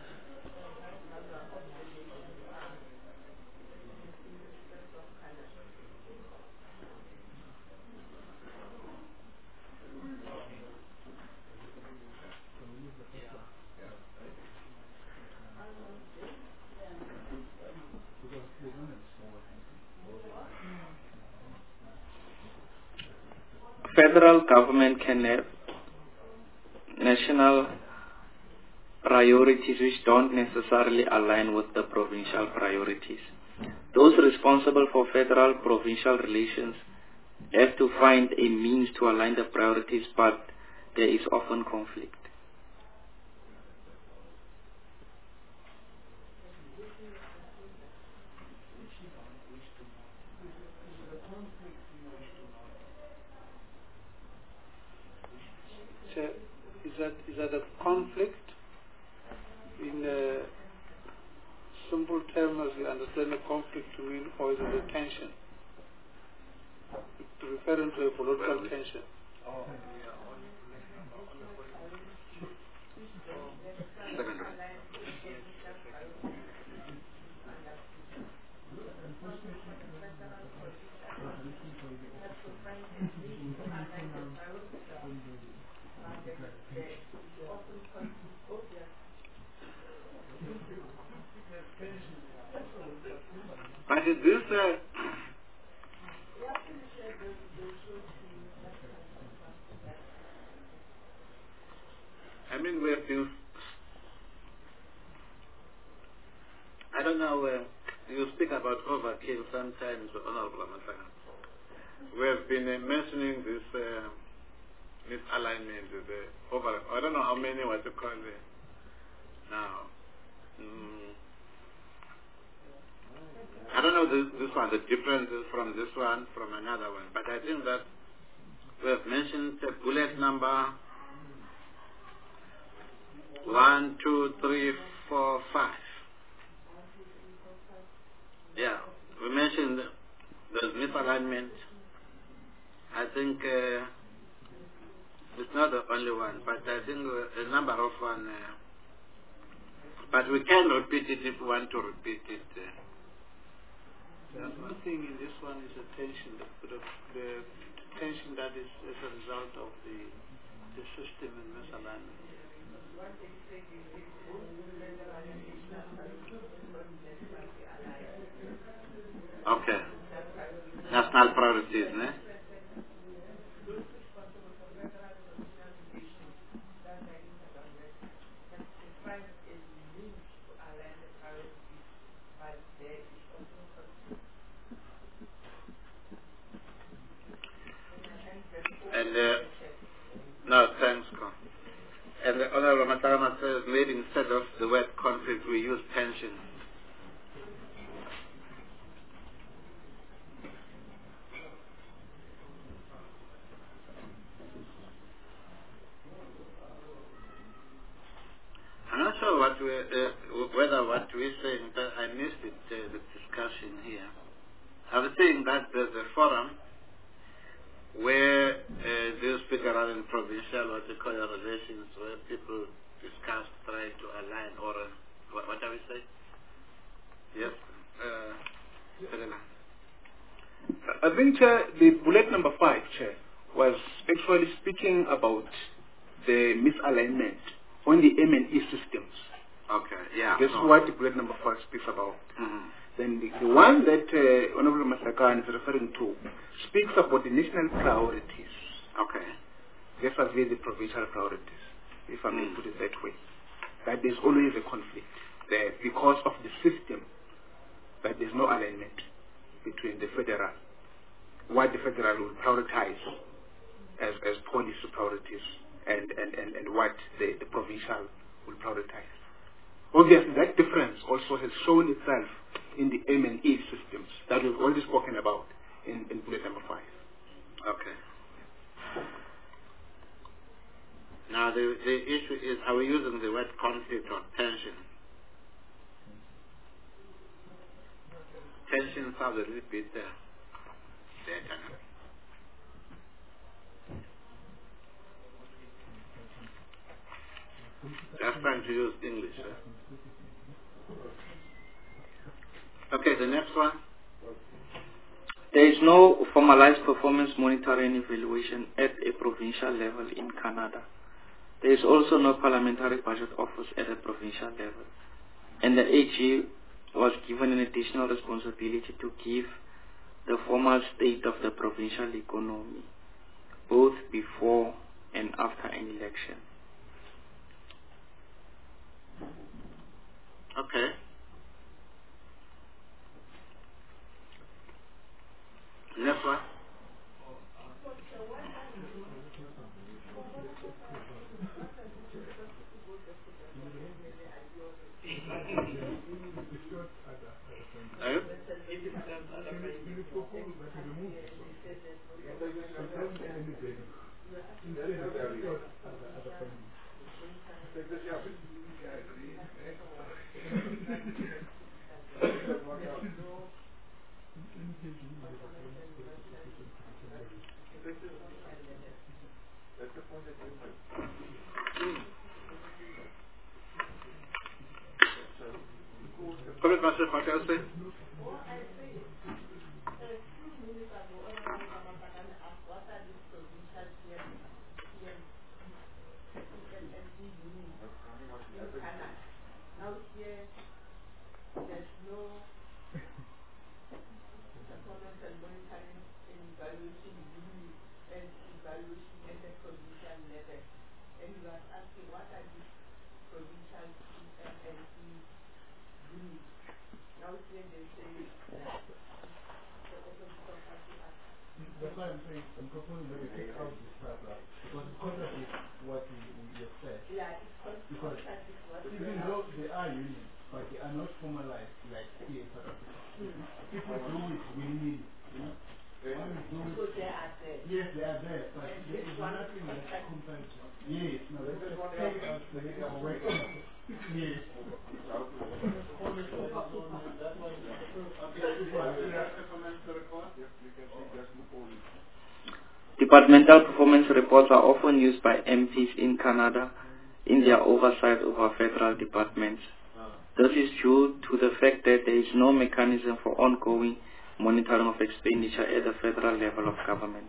Federal government can have national priorities which don't necessarily align with the provincial priorities. Those responsible for federal-provincial relations have to find a means to align the priorities, but there is often conflict. So is that is that a conflict in a simple term as we understand a conflict to mean, or is it a tension? Referring to a political well, tension. Oh, But is this uh, I mean, we have been, I don't know, uh, you speak about overkill sometimes, Honorable Amasanga. We have been uh, mentioning this uh, misalignment with the over, I don't know how many, what you call it now. Mm, I don't know this, this one, the differences from this one, from another one, but I think that we have mentioned the bullet number one, two, three, four, five. Yeah, we mentioned there's misalignment. I think uh, it's not the only one, but I think uh, a number of one. Uh, but we can repeat it if we want to repeat it. Uh. The other thing in this one is the tension, the, the, the tension that is as a result of the, the system and misalignment. Okay. National priorities, ne? And uh, no, thanks, Con. And the Honorable Matarama says, maybe instead of the word conflict, we use tension. I'm not sure what we, uh, whether what we're saying, but I missed it, uh, the discussion here. I was saying that there's a forum where uh, those federal and provincial, what they call your relations, where people discuss, try to align, or uh, what, what are we saying? Yes, uh, I think, Chair, the bullet number five, Chair, was actually speaking about the misalignment on the M and E systems. Okay, yeah. That's no. what the bullet number five speaks about. Mm-hmm. Then the, the one that uh, Honorable Masakan is referring to speaks about the national priorities. Okay. Versus the provincial priorities, if I may Mm. put it that way. That there's always a conflict there because of the system, that there's no alignment between the federal, what the federal will prioritize as, as policy priorities and, and, and, and what the, the provincial will prioritize. Obviously, that difference also has shown itself in the M and E systems that we've already spoken about in, in bullet number five. Okay. Now, the, the issue is, are we using the word conflict or tension? Tension sounds a little bit uh, better. Just trying to use English. Uh. Okay, the next one. There is no formalized performance monitoring evaluation at a provincial level in Canada. There is also no parliamentary budget office at a provincial level. And the A G was given an additional responsibility to give the formal state of the provincial economy, both before and after an election. Okay. Next one. Are you? Comment Master Fatel say? Now here, there's no performance and monitoring and evaluation unit and evaluation at the provincial level. And you are asking what are these provincial and N C units? Now here they say that the opposite of what you ask. That's why I'm saying I'm proposing that we take out this paragraph because the contract is what you, you have said. Yeah, it's because contract is what even though they are unions, but they are not formalized like here in South Africa. Mm-hmm. People do it willingly, you know. Yeah. Do it. So they are there. Yes, they are there, but and there is nothing like compared to. Yes, no, let's just take it out to make it work. Yes. Okay, is there a comment to the report? Departmental performance reports are often used by M Ps in Canada in their oversight over federal departments. This is due to the fact that there is no mechanism for ongoing monitoring of expenditure at the federal level of government.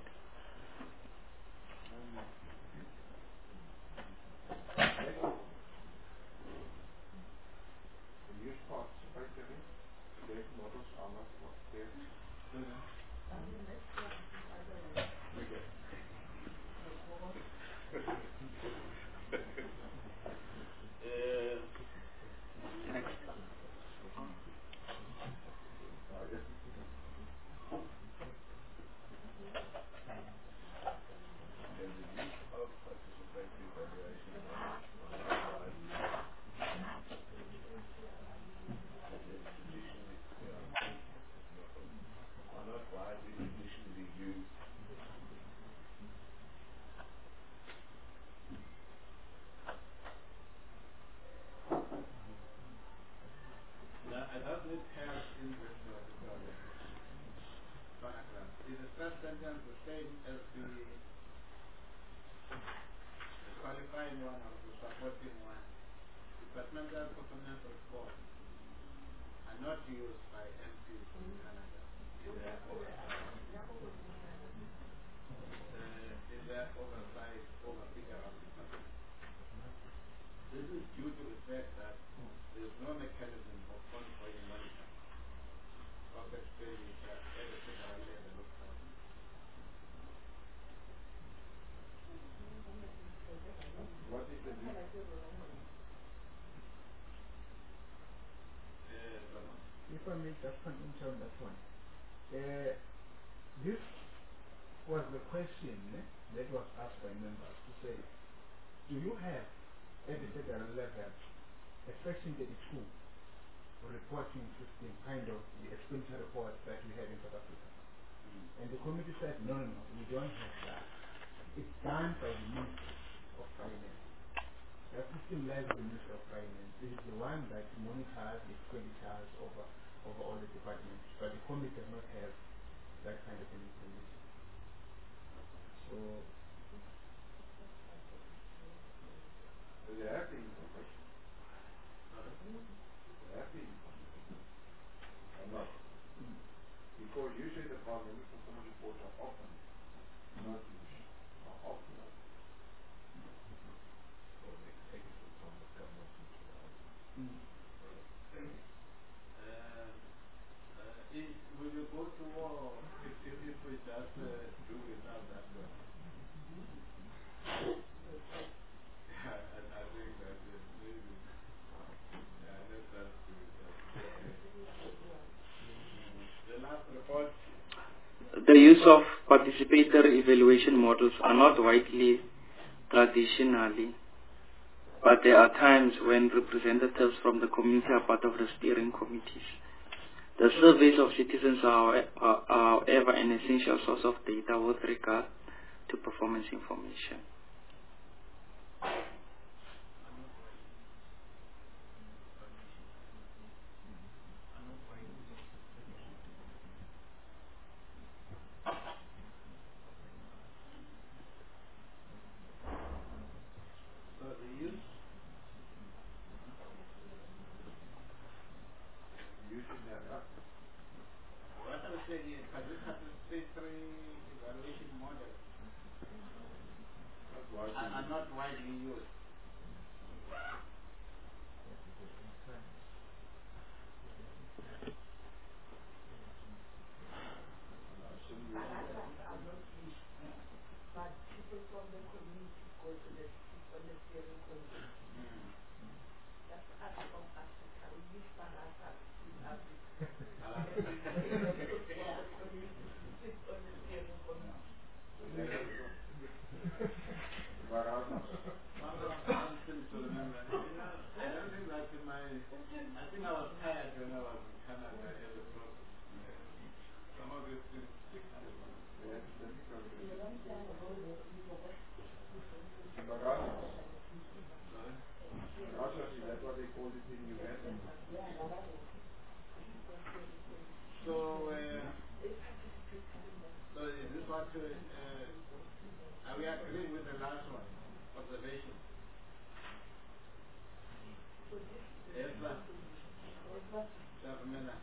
If I may just comment on that one. Uh, this was the question eh, that was asked by members to say, do you have at the federal level a section thirty-two reporting system, kind of the expenditure report that we have in South Africa? Mm. And the committee said, no, no, no, we don't have that. It's done by the Ministry of Finance. That system lies with the Ministry of Finance. This is the one that monitors the expenditures over, over all the departments. But the committee does not have that kind of information. So, there have been information. There have been information. Or not. Mm. Because usually the parliamentary performance reports are often not used. Are often not used. Or they take it from the government into the house. Mm. Uh, uh, is, will you go to war if, if, if we just uh, do without that one? I, I think that is maybe, yeah, let's just do it. The last report. The use of participatory evaluation models are not widely traditionally, but there are times when representatives from the community are part of the steering committees. The surveys of citizens are, are, are however an essential source of data with regard to performance information. So the use? Using that up. What I was saying is, participatory evaluation models are, are not widely used. But people from the community go to the on the steering committee. That's us from Africa. We use Barasa in Africa. Yeah, the community sits on the steering committee. Barasa. agree with the last one, observation. Yes, sir. Government.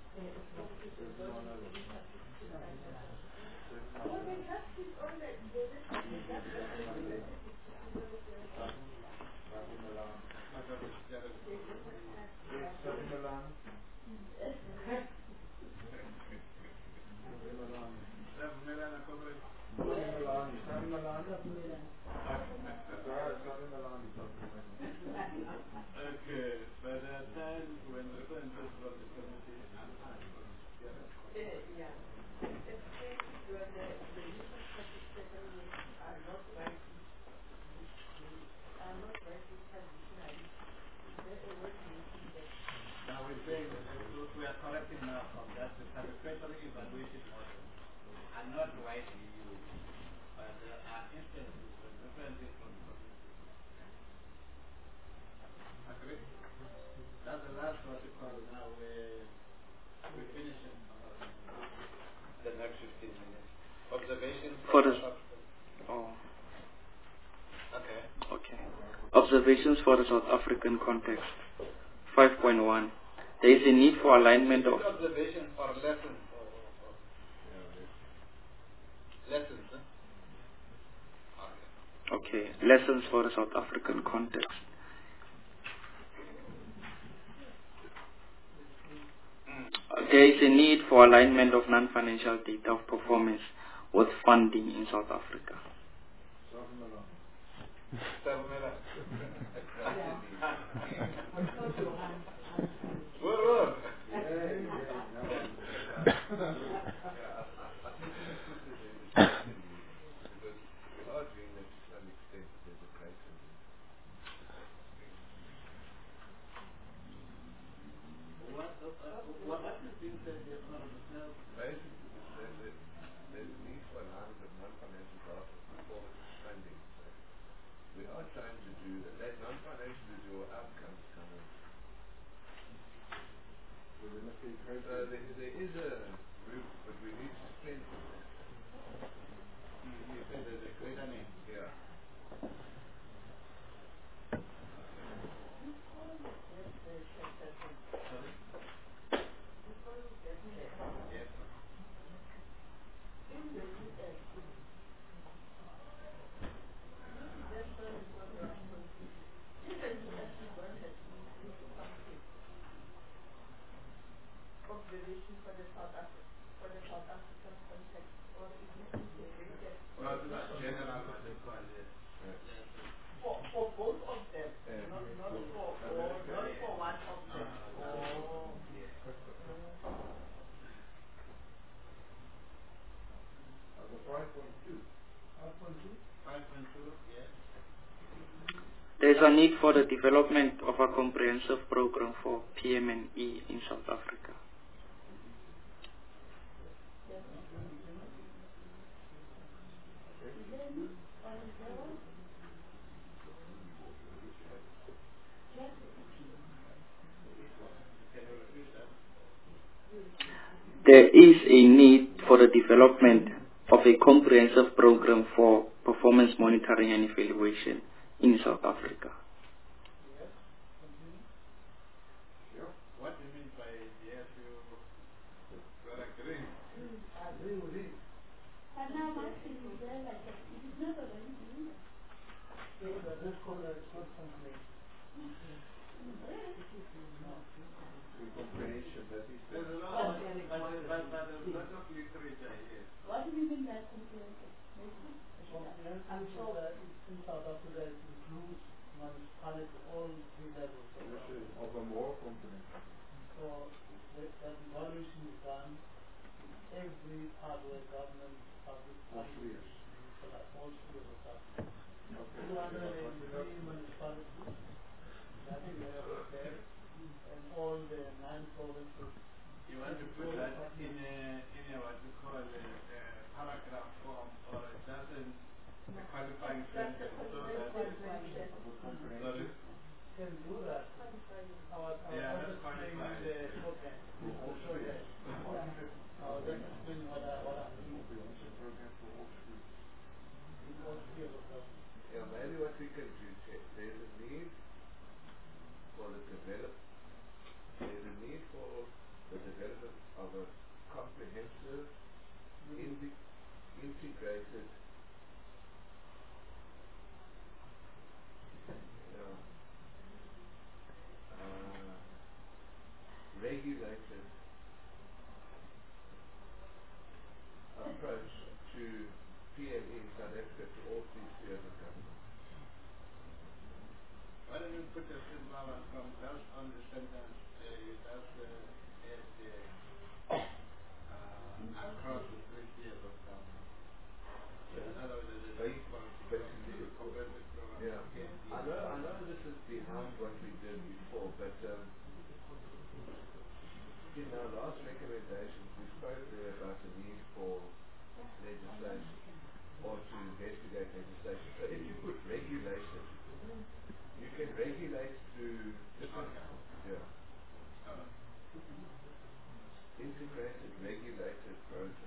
Okay, by the time when representatives of the committee and I yeah. Especially when the, the user settlements are not rightly, are not rightly traditionally. Is there a way to make that? now we're saying that we are correcting now from that the satisfactory evaluation model are not widely used, but there are instances when representatives from the community. Agree? That's the last protocol now. We we finish it. The next fifteen minutes. Observation For the South oh Okay. okay. Observations for the South African context. five point one. There is a need for alignment of Observation for lessons. Or, or, lessons, huh? Okay. okay lessons for the South African context. There is a need for alignment of non-financial data of performance with funding in South Africa. We are trying to do that. That non-financial is your outcomes kind of. Uh, there, there is a group, but we need to strengthen that. Mm, you said there's a greater name. Yeah. Observation for the South African for the South African context, or is it integrated? No, it's not general what they call it. For for both of them, not not for or not for one of them. Oh. five point two. five point two? five point two, yes. There is a need for the development of a comprehensive program for P M and E in South Africa. There is a need for the development of a comprehensive program for performance monitoring and evaluation in South Africa. What do you mean by yes, you are agreeing? I agree with it. But now my thing is there like it is not already doing that. Yeah, but this corner is not complete. Comprehension, that is the. There's a lot of, but, but, but there's a lot of literature here. What do you mean by comprehensive? Comprehensive I'm is sure. that in South Africa it includes municipality, all three levels of government. Of a more comprehensive. So that, that evaluation is done every part where government public All funding spheres. is for like all spheres of government. Okay. two hundred three municipalities that we have there, and all the nine provinces. You want to put that in a, in a what you call a, a paragraph form or just in a qualifying sentence so integrated, yeah, uh, regulated approach to P M E in South Africa to all three spheres of government. Why don't you put a symbol from just on the sentence, uh, just uh, add the, uh, across the three spheres of government. So in other words, there's a Basically, comprehensive program. yeah. I know, I know this is behind what we did before, but um, in our last recommendations, we spoke there about the need for legislation or to investigate legislation. So if you put regulation, you can regulate through different, yeah, integrated, regulated programs.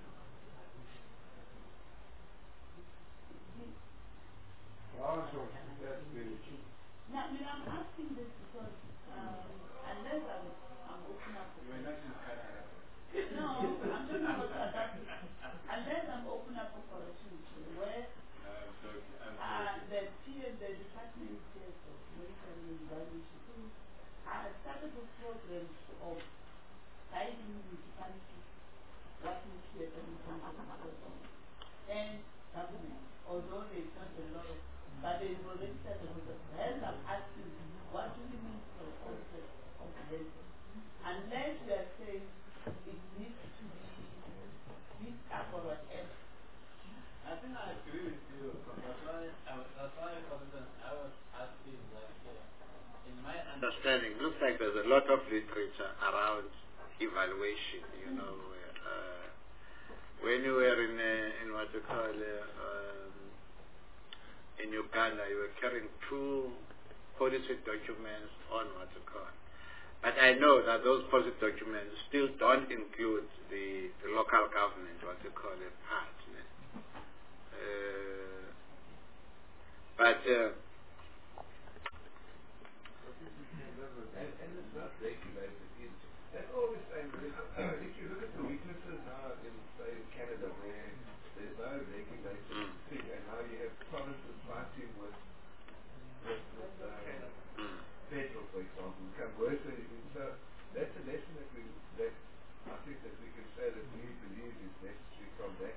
Ah, so that's the Now, I mean, I'm asking this because um, unless I'm, I'm open up for You're not in Canada. no, I'm talking about South Africa. Unless I'm open up for corrections where I'm sorry. I'm uh, sorry. the P M, the Department of Monitoring and Evaluation, uh, started with programs of guiding municipalities what is here in terms of enforcement and government, although there's not a lot of, but they've already started with the hence I'm asking, what do you mean for concept of comprehensive? Unless you are saying it needs to be beefed up or whatever. I think I agree with you. That's why I was, that's why for instance, I was asking that uh, in my understanding, looks like there's a lot of literature around evaluation. You know, uh, when you were in uh, in what you call uh, um, in Uganda, you were carrying two policy documents on what you call. But I know that those policy documents still don't include the, the local government, what you call it, part. Uh, but uh, And, and it's not regulated either. That's all we're saying. If you look at the weaknesses now in, say, in Canada, where there's no regulated mm. thing, and now you have provinces fighting with, with, with uh, Mm. federal, for example, become worse than anything. So that's a lesson that we, that I think that we can say that we believe is necessary from that.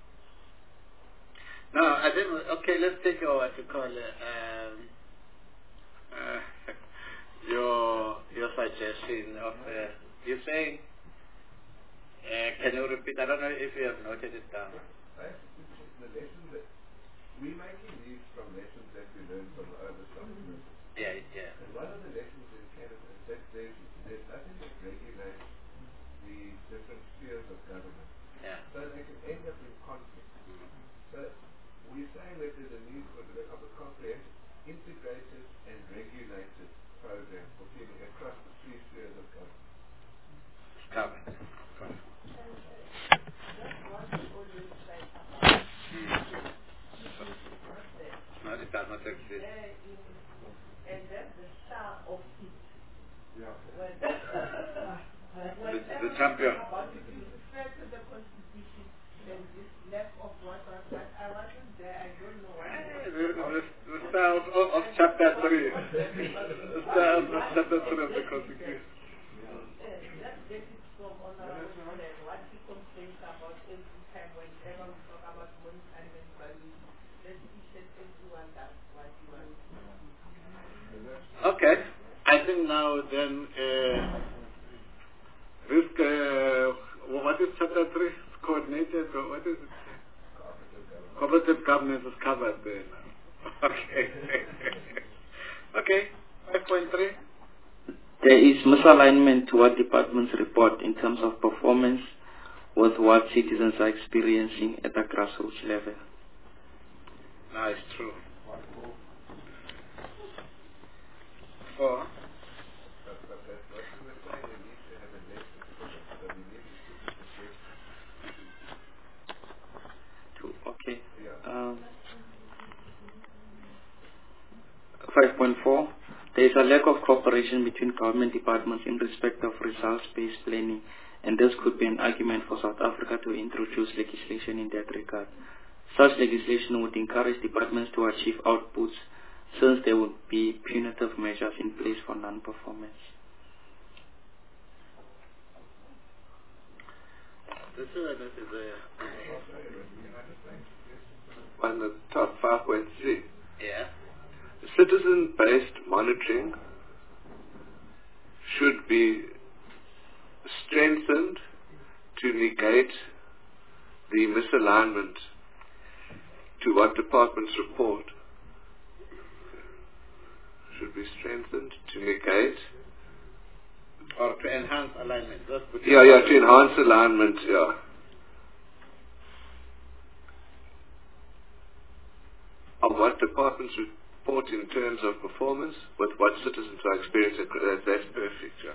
No, I think, okay, let's take your, what you call it, um, uh, your, your suggestion of, uh, you're saying, uh, can you repeat? I don't know if you have noted it down. The lessons that we're making these from lessons that we learned from overseas. Yeah, yeah. And one of the lessons in Canada is that there's, there's nothing that regulates the different spheres of government. Yeah. So they can end up in conflict. So we're saying that there's a need for the, of a comprehensive, integrated and regulated program for dealing across the three spheres of government. Government. That's what we always say about No, it does not exist. and that's the star of it. yeah. When The, the champion. about it, you refer to the Constitution and this left of what was that. I wasn't there, I don't know what it was. The, the, the star of, of, of chapter three. The star of chapter three of the Constitution. Let's get it from Honorable Monet, what he complains about every time whenever we talk about monitoring and valuation. Let's each and everyone does what he wants. Okay. I think now then, uh, risk, uh, what is chapter three? Coordinated, or what is it? Cooperative governance is covered there now. Okay. Okay. five point three. There is misalignment to what departments report in terms of performance with what citizens are experiencing at the grassroots level. No, it's true. Four. But, but that's what we were saying, we need to have a lesson from it. So we need to Two, okay. yeah. Um, five point four. There is a lack of cooperation between government departments in respect of results-based planning, and this could be an argument for South Africa to introduce legislation in that regard. Such legislation would encourage departments to achieve outputs since there would be punitive measures in place for non-performance. This is a on the top five point three. yeah. Citizen-based monitoring should be strengthened to negate the misalignment to what departments report. Should be strengthened to negate Or to enhance alignment. That's good. yeah yeah to enhance alignment yeah of what departments report in terms of performance with what citizens are experiencing. That, that's perfect, yeah.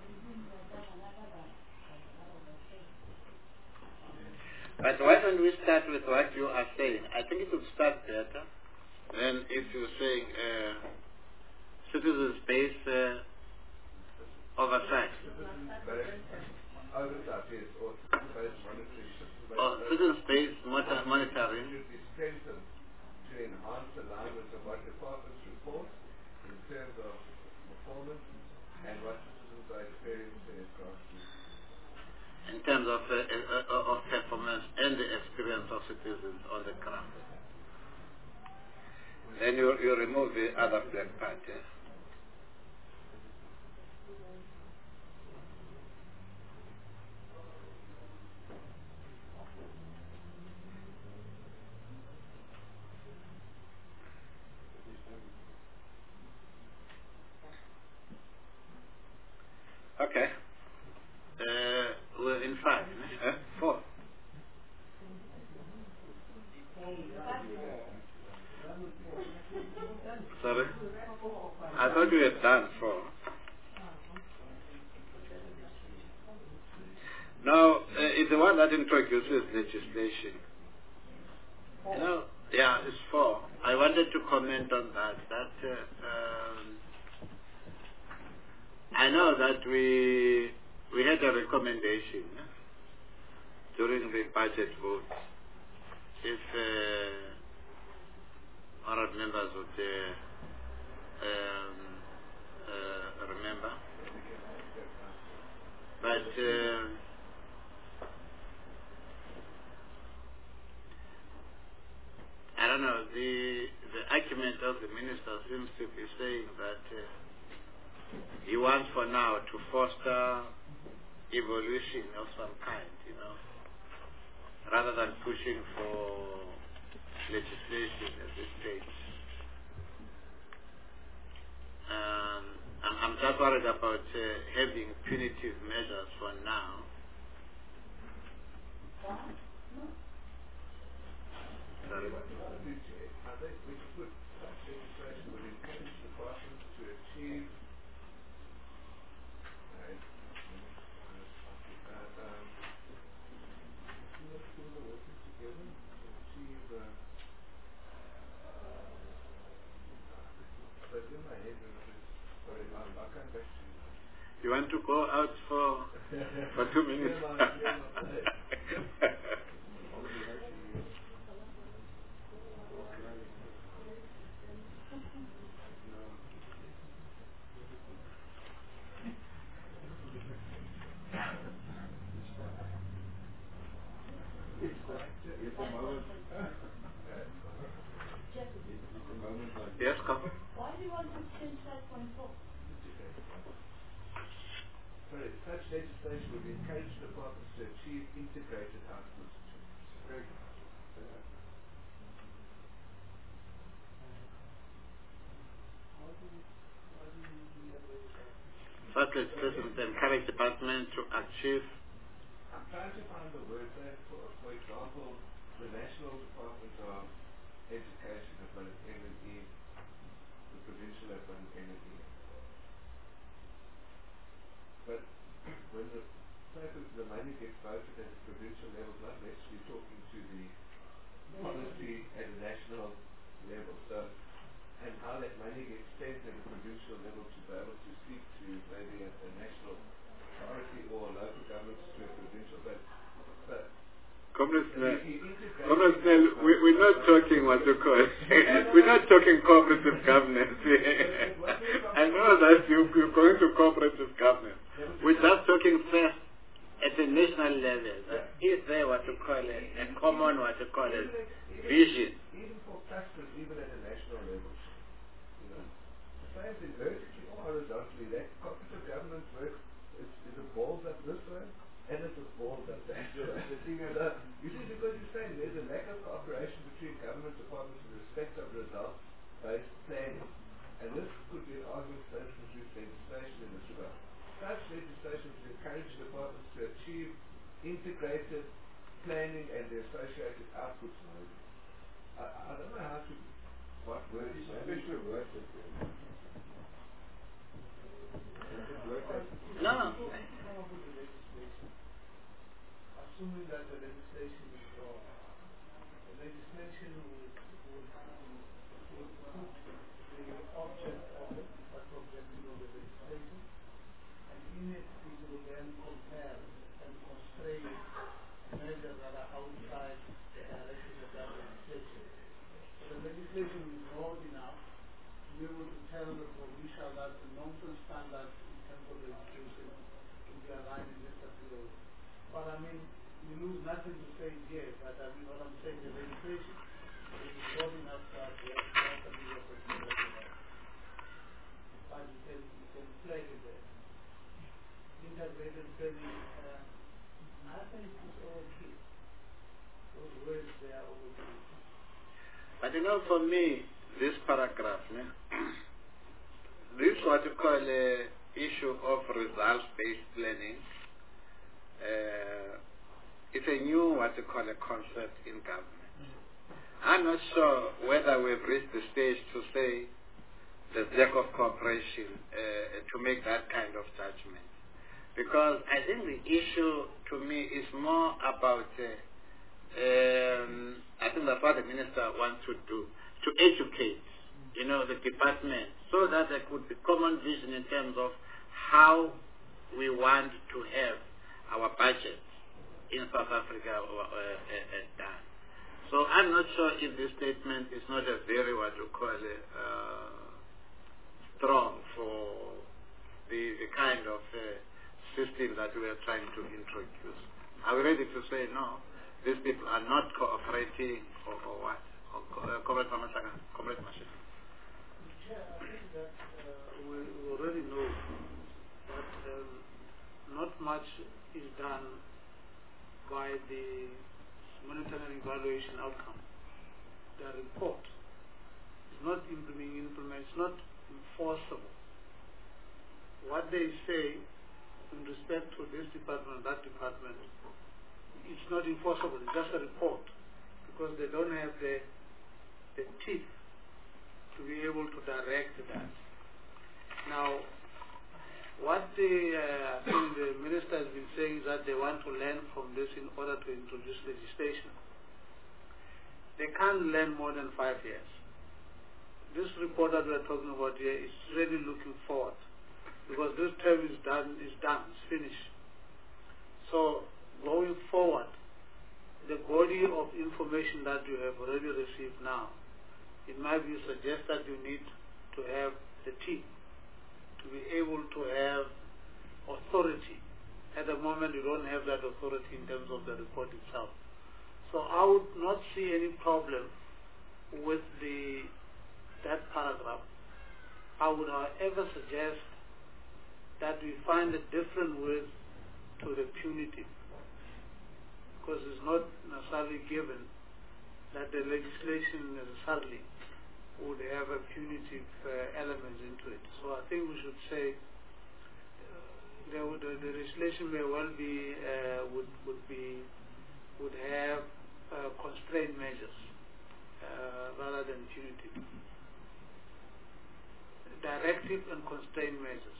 But why don't we start with what you are saying? I think it would start better than if you're saying uh, citizens-based uh, oversight. Oversight, yes, or citizen-based monitoring. Or citizens-based monitor- monitoring. Should be strengthened to enhance alignment of what departments report in terms of performance and what citizens are experiencing across the In terms of, uh, uh, of performance and the experience of citizens on the ground. Then you, you remove the other black part, yeah? Okay. Uh, we're in five, eh? Four. Sorry? I thought we had done four. Now, uh, it's the one that introduces legislation. You know, yeah, it's four. I wanted to comment on that. That uh, um, I know that we we had a recommendation eh, during the budget vote. If uh, honored members would uh, um, uh, remember, but uh, I don't know. The the argument of the minister seems to be saying that. Uh, He wants for now to foster evolution of some kind, you know, rather than pushing for legislation at this stage. Um, I'm, I'm just worried about uh, having punitive measures for now. Sorry. I think we should put such legislation would encourage departments to achieve You want to go out for for two minutes? Yes, come. Why do you want to change five point four? Sorry, such legislation would encourage departments to achieve integrated outputs. Very good. Such legislation would encourage department to achieve. I'm trying to find the word there. For, for example, the National Department of Education has got an N and E, the provincial has got an N and E. But when the, say the money gets voted at the provincial level, not necessarily talking to the policy at a national level. So, and how that money gets spent at a provincial level to be able to speak to maybe a, a national authority or local governments to a provincial. But, but Comrade Snell, Comrade Snell, we, we not talking what you call we're not talking cooperative governance. I know that you, you're going to cooperative governance. We're just talking first at the national level. Uh, is there what you call it, a common what you call it, vision? Even for customers, even at a national level. You know, the same thing vertically or horizontally. That cooperative government work is, is a balls up this way and it's a balls up that way. So, you see, because you're saying there's a lack of cooperation between government departments in respect of results-based planning. And this could be an argument for introduce legislation in this regard. Such legislation to encourage departments to achieve integrated planning and the associated outputs. I, I don't know how to, what words, Special words. No. Assuming that the legislation is wrong, the legislation will, will, will put the object of what's the objective of the legislation, and in it it will then compare and constrain measures that are outside the direction of that legislation. So the legislation is broad enough to be able to tell the provincial that the nonsense standards in terms of legislation to be aligned in this particular way. But I mean, we lose nothing to say here, but I mean what I'm saying, the legislation is broad enough that we have to have a particular but you can, you can flag it there. Integrated planning, uh, I think it's okay. Those words they are okay. But you know, for me, this paragraph, né, this is what you call a issue of results-based planning. Uh, it's a new, what you call a concept in government. I'm not sure whether we've reached the stage to say there's lack of cooperation uh, to make that kind of judgment. Because I think the issue to me is more about, uh, um, I think that's what the minister wants to do, to educate, you know, the department, so that there could be common vision in terms of how we want to have our budget in South Africa uh, uh, done. So I'm not sure if this statement is not a very, what you call it, uh, strong for the, the kind of uh, system that we are trying to introduce. Are we ready to say no? These people are not cooperating or, or what? Or, uh, Comrade Mamasaka, Comrade Mashika. Yeah, I think that uh, we already know that um, not much is done by the monitoring evaluation outcome. The report is not being implemented, it's not enforceable. What they say in respect to this department, that department, it's not enforceable, it's just a report, because they don't have the, the teeth to be able to direct that. Now, what the, uh, I think the minister has been saying is that they want to learn from this in order to introduce legislation. They can't learn more than five years. This report that we're talking about here is really looking forward, because this term is done, is done, it's finished. So going forward, the body of information that you have already received now, it might be suggest that you need to have the team to be able to have authority. At the moment, you don't have that authority in terms of the report itself. So I would not see any problem with the that paragraph. I would, however, suggest that we find a different word to the punitive, because it's not necessarily given that the legislation necessarily would have a punitive uh, element into it. So I think we should say uh, the, the, the legislation may well be uh, would would be would have uh, constraint measures uh, rather than punitive. Directive and constraint measures.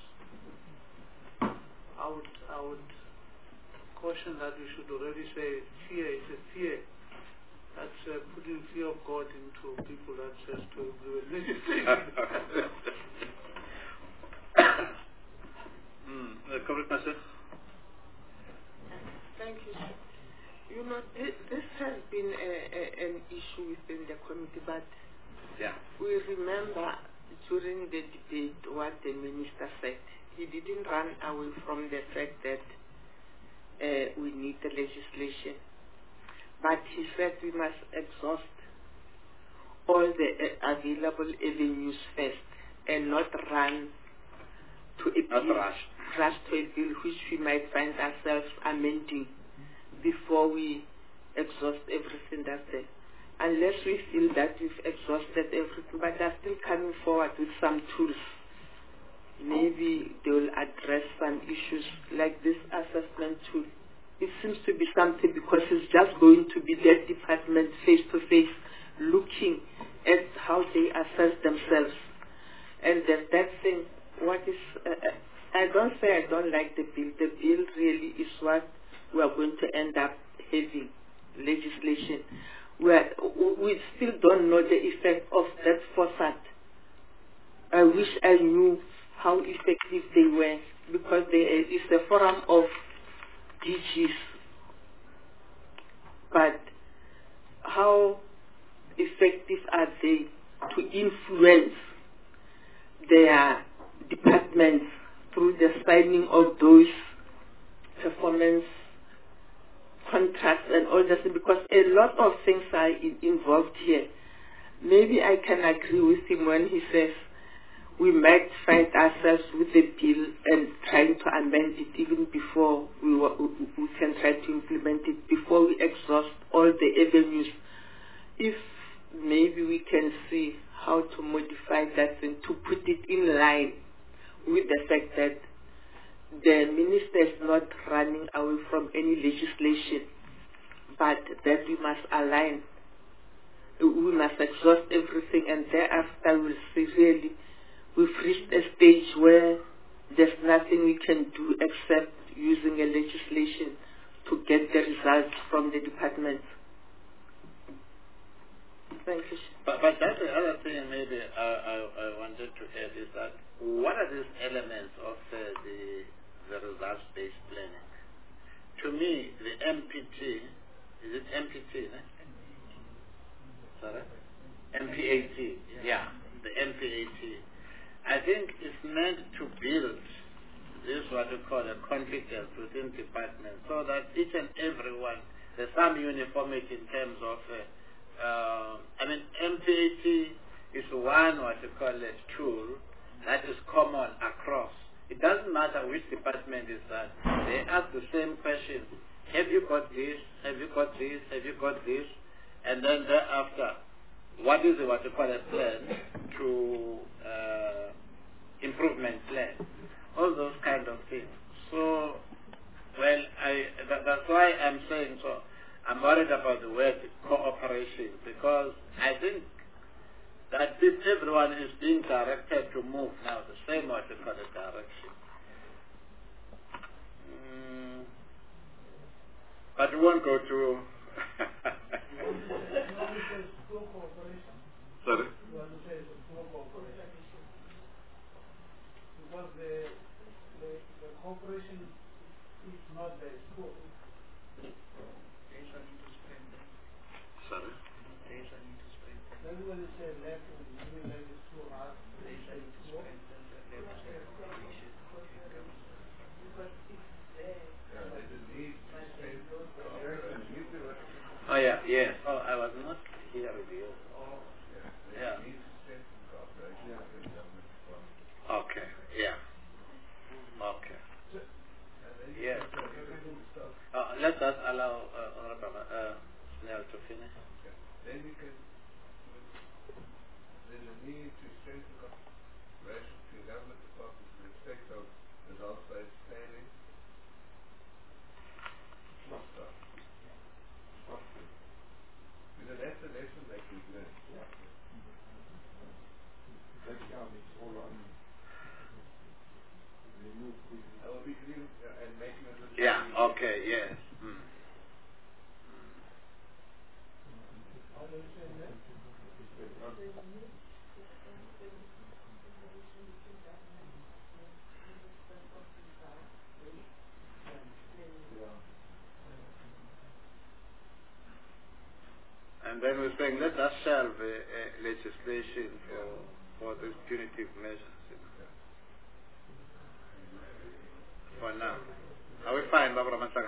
I would I would caution that we should already say fear is a fear. That's uh, putting fear of God into people, that says to do a legislation. mm. uh, Comrade Masek? Thank you. You You know, this, this has been a, a, an issue within the committee, but yeah. we remember during the debate what the minister said. He didn't run away from the fact that uh, we need the legislation, but he said we must exhaust all the uh, available avenues first and not run to a Not bill, rush. rush to a bill which we might find ourselves amending before we exhaust everything that's there. Unless we feel that we've exhausted everything, but they're still coming forward with some tools. Maybe they will address some issues like this assessment tool. It seems to be something because it's just going to be that department face to face looking at how they assess themselves. And then that thing, what is, uh, I don't say I don't like the bill. The bill really is what we are going to end up having, legislation. Where we still don't know the effect of that format. I wish I knew how effective they were, because there is a forum of D Gs. But how effective are they to influence their departments through the signing of those performance contracts and all that? Because a lot of things are in, involved here. Maybe I can agree with him when he says we might find ourselves with a bill and trying to amend it even before we, we, we can try to implement it, before we exhaust all the avenues. If maybe we can see how to modify that and to put it in line with the fact that the minister is not running away from any legislation, but that we must align, we must exhaust everything, and thereafter we'll see really we've reached a stage where there's nothing we can do except using a legislation to get the results from the department. Thank you. But, but that's the other thing maybe I, I, I wanted to add is that what are these elements of the, the, the results-based planning? To me, the M P T, is it M P T? No? Sorry? M P A T, yeah, the M P A T. I think it's meant to build this what we call a confidence within departments, so that each and every one, there's some uniformity in terms of, uh, uh, I mean, M P A T is one what we call a tool that is common across. It doesn't matter which department is that. They ask the same question. Have you got this? Have you got this? Have you got this? And then thereafter, what is it, what you call a plan to uh, improvement plan? All those kind of things. So, well, I that, that's why I'm saying so. I'm worried about the word cooperation, because I think that if everyone is being directed to move now the same what you call a direction. Mm, but we won't go to. Sorry? Because the, the, the cooperation is not the scope. Sorry? Everybody says left and you like it's too hard. They say it's scope. Oh yeah, yes. Oh, I was not here with you. Yeah. Okay. Yeah. Okay. Yeah. Uh, let us allow uh, Honorable uh, Snell to finish. Then we can, there's a need to strengthen cooperation between government departments in respect of results-based planning. Because that's the lesson that we've learned. Yeah. That's how it's all on. Oh, we can even, uh, and making it. Yeah, okay, yes. Mm. How do you say that? and then we're saying let us shelve uh, uh, legislation for for these punitive measures. You know. For now, are we fine, Barbara Masaga?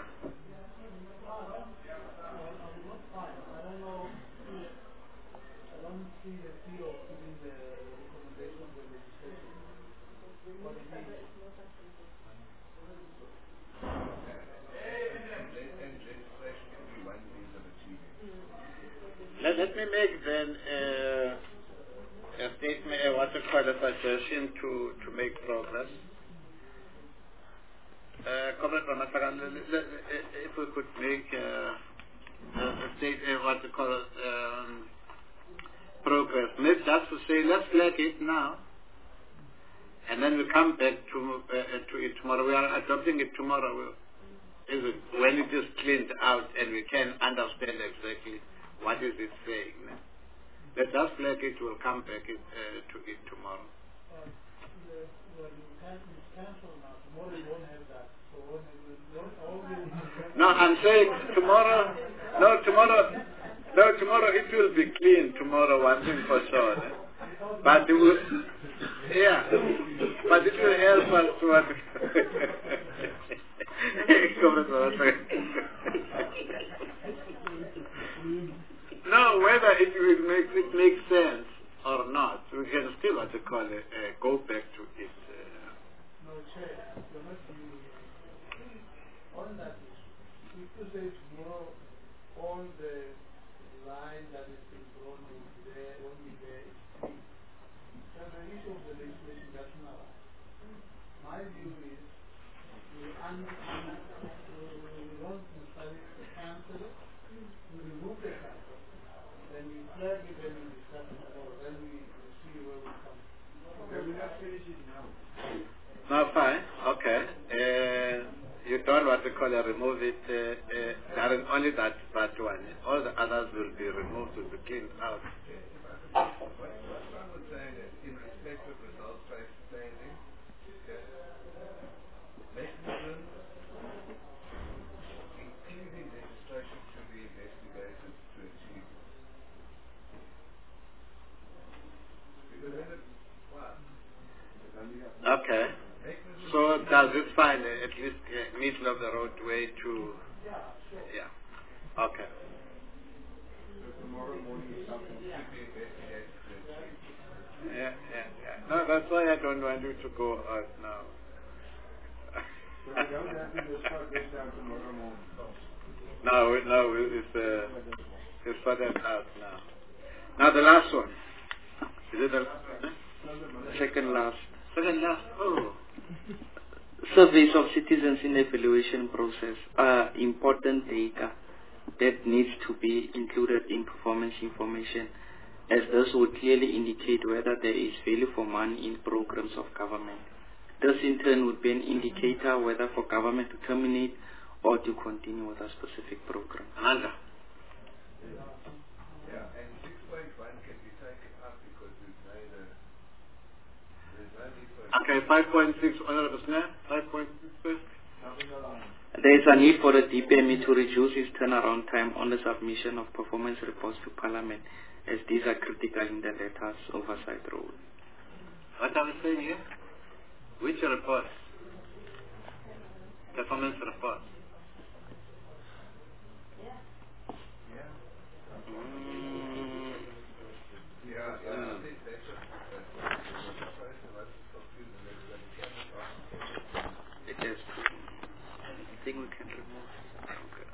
Let, let me make then uh, a statement, uh, what you call a suggestion to, to make progress. Uh, Comrade Ramasagan, if we could make uh, a, a state, uh, what you call it, um, progress. Maybe that's to say, let's flag it now, and then we come back to uh, to it tomorrow. We are adopting it tomorrow. Is it when it is cleaned out and we can understand exactly what is it saying? Let us flag it. We'll come back it, uh, to it tomorrow. Uh, the, the, it's cancelled now. Tomorrow you won't have that. So when you all the no, I'm saying tomorrow. No, tomorrow. No, tomorrow it will be clean. Tomorrow, one thing for sure. Eh? But it will, yeah, but it will help us to what. No, whether it will make it makes sense or not, we can still what you call it, uh, go back to it. Uh, no, Chair, there must be on that issue. If you say tomorrow, all the line that is being drawn will be there, only there is clean. Then the issue of the legislation doesn't arise. My view is we, un- we don't necessarily cancel it, we remove the cancel, then we flag it, then we discuss it tomorrow, then we will see where we come. Okay, we have finished it now. no, fine, okay. Uh, you don't want to call it, remove it, uh, uh, there is only that, that one. All the others will be removed, will be cleaned out. What I would say that in respect of results-based planning, mechanisms, including legislation, should be investigated to achieve this. Because when it, what? Okay. So does it find uh, at least uh, middle of the road way to, yeah, okay. So tomorrow morning something should be investigated to achieve. Yeah, yeah, yeah. No, that's why I don't want you to go out now. So we don't have to discuss this down tomorrow morning. No, no, it's, uh, it's for that out now. Now the last one. Is it the last one? Eh? Second last. Second last. Oh. Surveys of citizens in the evaluation process are important data that needs to be included in performance information, as this would clearly indicate whether there is value for money in programs of government. This in turn would be an indicator whether for government to terminate or to continue with a specific program. Amanda. Yeah, and six point one can be taken out because we've made a, there's no need for a Okay, five point six, Honorable Snare, five point six. There is a need for the D P M E to reduce its turnaround time on the submission of performance reports to Parliament, as these are critical in the letters oversight role. What are we saying here? Which reports? Performance reports. Mm. Yeah, yeah, I think that's just, that's supposed to let us conclude the letter that it can be It is. I think we can remove. Okay.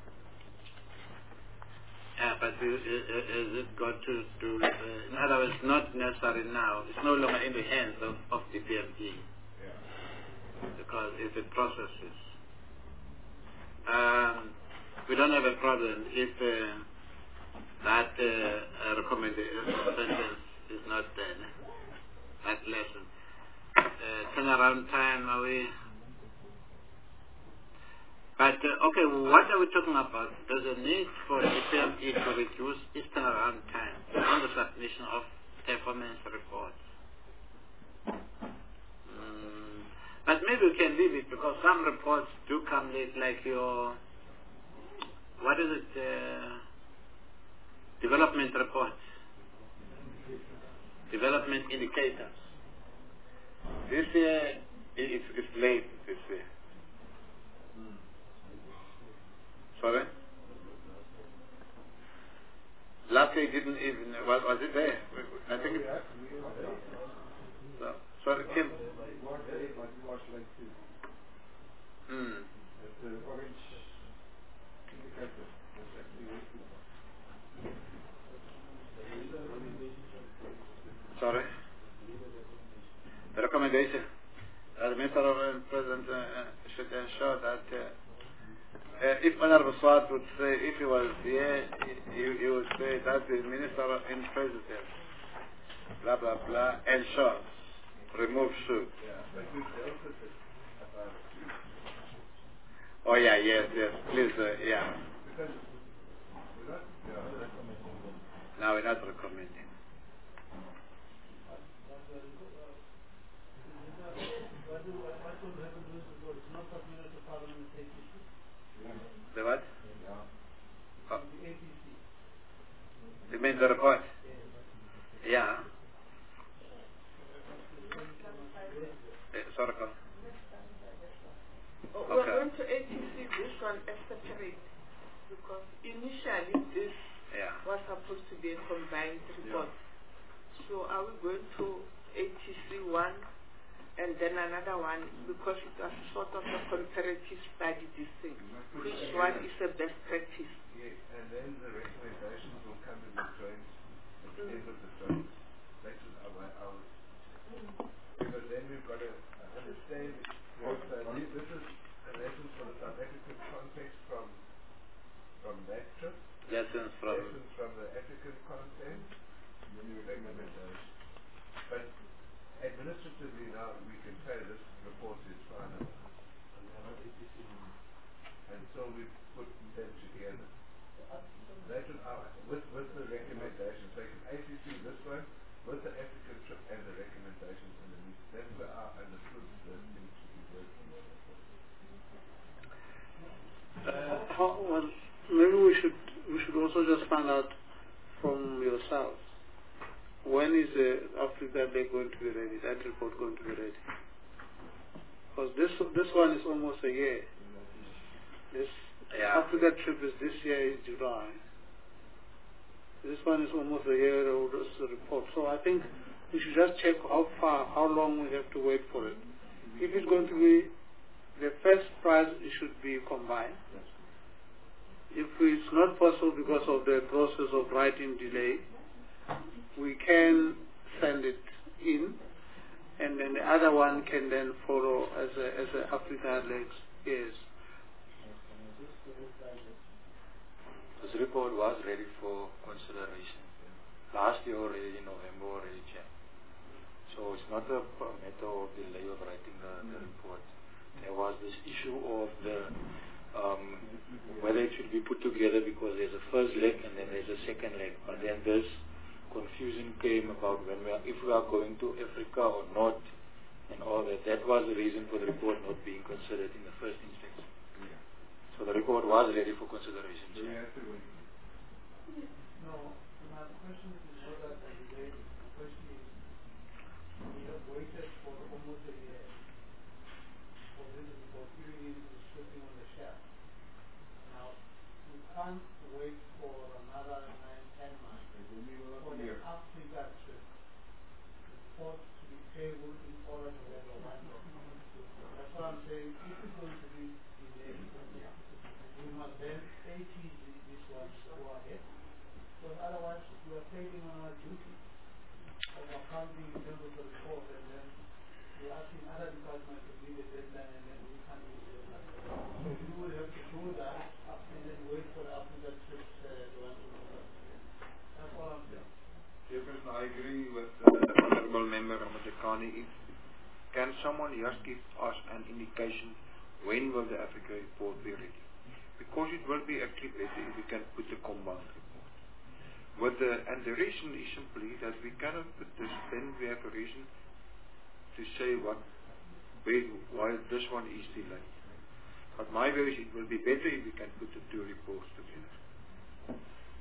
Yeah, but is, is, is it got to do, uh, in other words, not necessary now. It's no longer in the hands of, of the P M E. Because it's a process. Um, we don't have a problem if uh, that uh, recommendation sentence is not there. That lesson. Uh, turnaround time, are we? But uh, okay, what are we talking about? There's a need for the P M E to reduce its turnaround time on the submission of performance reports. Mm, but maybe we can leave it because some reports do come late, like your, what is it, uh, Development reports. Development indicators. This year, it's, it's late this year. Sorry? Last year didn't even, was, was it there? I think it, so, sorry, Kim. Hmm. Sorry. The recommendation. Uh, the Minister of uh, President uh, should ensure that uh, uh, if Honorable Swart would say, if he was here, he, he would say that the Minister in President, blah, blah, blah, ensures, remove should. Oh, yeah, yes, yes, please, uh, yeah. Now we're not recommending. The what? Oh. You mean the report? Yeah. Uh, sorry, come. Oh, we're going to A T C this one as separate because initially this yeah. was supposed to be a combined report. Yeah. So are we going to A T C one and then another one because it was sort of a comparative study this thing. Which one is the best practice? Yeah, and then the recommendations will come in the joint, at the end of the joint. That is our, our because then we've got to understand also, this is a lesson from the South African context from from that trip. Lessons from lessons from the African context. Recommendations. But administratively now we can say this report is final. And so we put them together. That is our, with, with the recommendations. They can A C C this one with the African trip and the recommendations underneath. That's where I understood the things to be working. Uh, how, well, maybe we should we should also just find out from yourselves when is the Africa Day going to be ready? That report going to be ready? Because this this one is almost a year. This yeah. Africa trip is this year is July. This one is almost a year old report. So I think we should just check how far, how long we have to wait for it. If it's going to be the first prize, it should be combined. If it's not possible because of the process of writing delay, we can send it in, and then the other one can then follow as a as a Africa Legs. Yes. This report was ready for consideration last year already, in November already, Chair. So it's not a matter of delay of writing the, the report. There was this issue of the um, whether it should be put together because there's a first leg and then there's a second leg. But then this confusion came about when we are, if we are going to Africa or not, and all that. That was the reason for the report not being considered in the first instance. Yeah. So the report was ready for consideration. So we have to wait. No, my question is not that I relate. The question is, we have waited for almost a year for this report, even if it's sitting on the shelf. Now, we can't wait for another nine, ten months for the Africa trip report to be tabled in order to have a one document. That's what I'm saying. If it's going to be delayed, we must then A T C this one to go ahead, because otherwise we are failing on our duty of accounting in terms of the report, and then we're asking other departments to meet the deadline, and then we can't meet the deadline. So we will have to do that and then wait for the Africa trip uh, the one to go. That's all I'm saying. Chairperson, I agree with uh, the Honourable Member Ramatekani. Can someone just give us an indication when will the Africa report be ready? Because it will be actually better if we can put a combined report. With the, and the reason is simply that we cannot put this, then we have a reason to say what, why this one is delayed. But my view is it will be better if we can put the two reports together.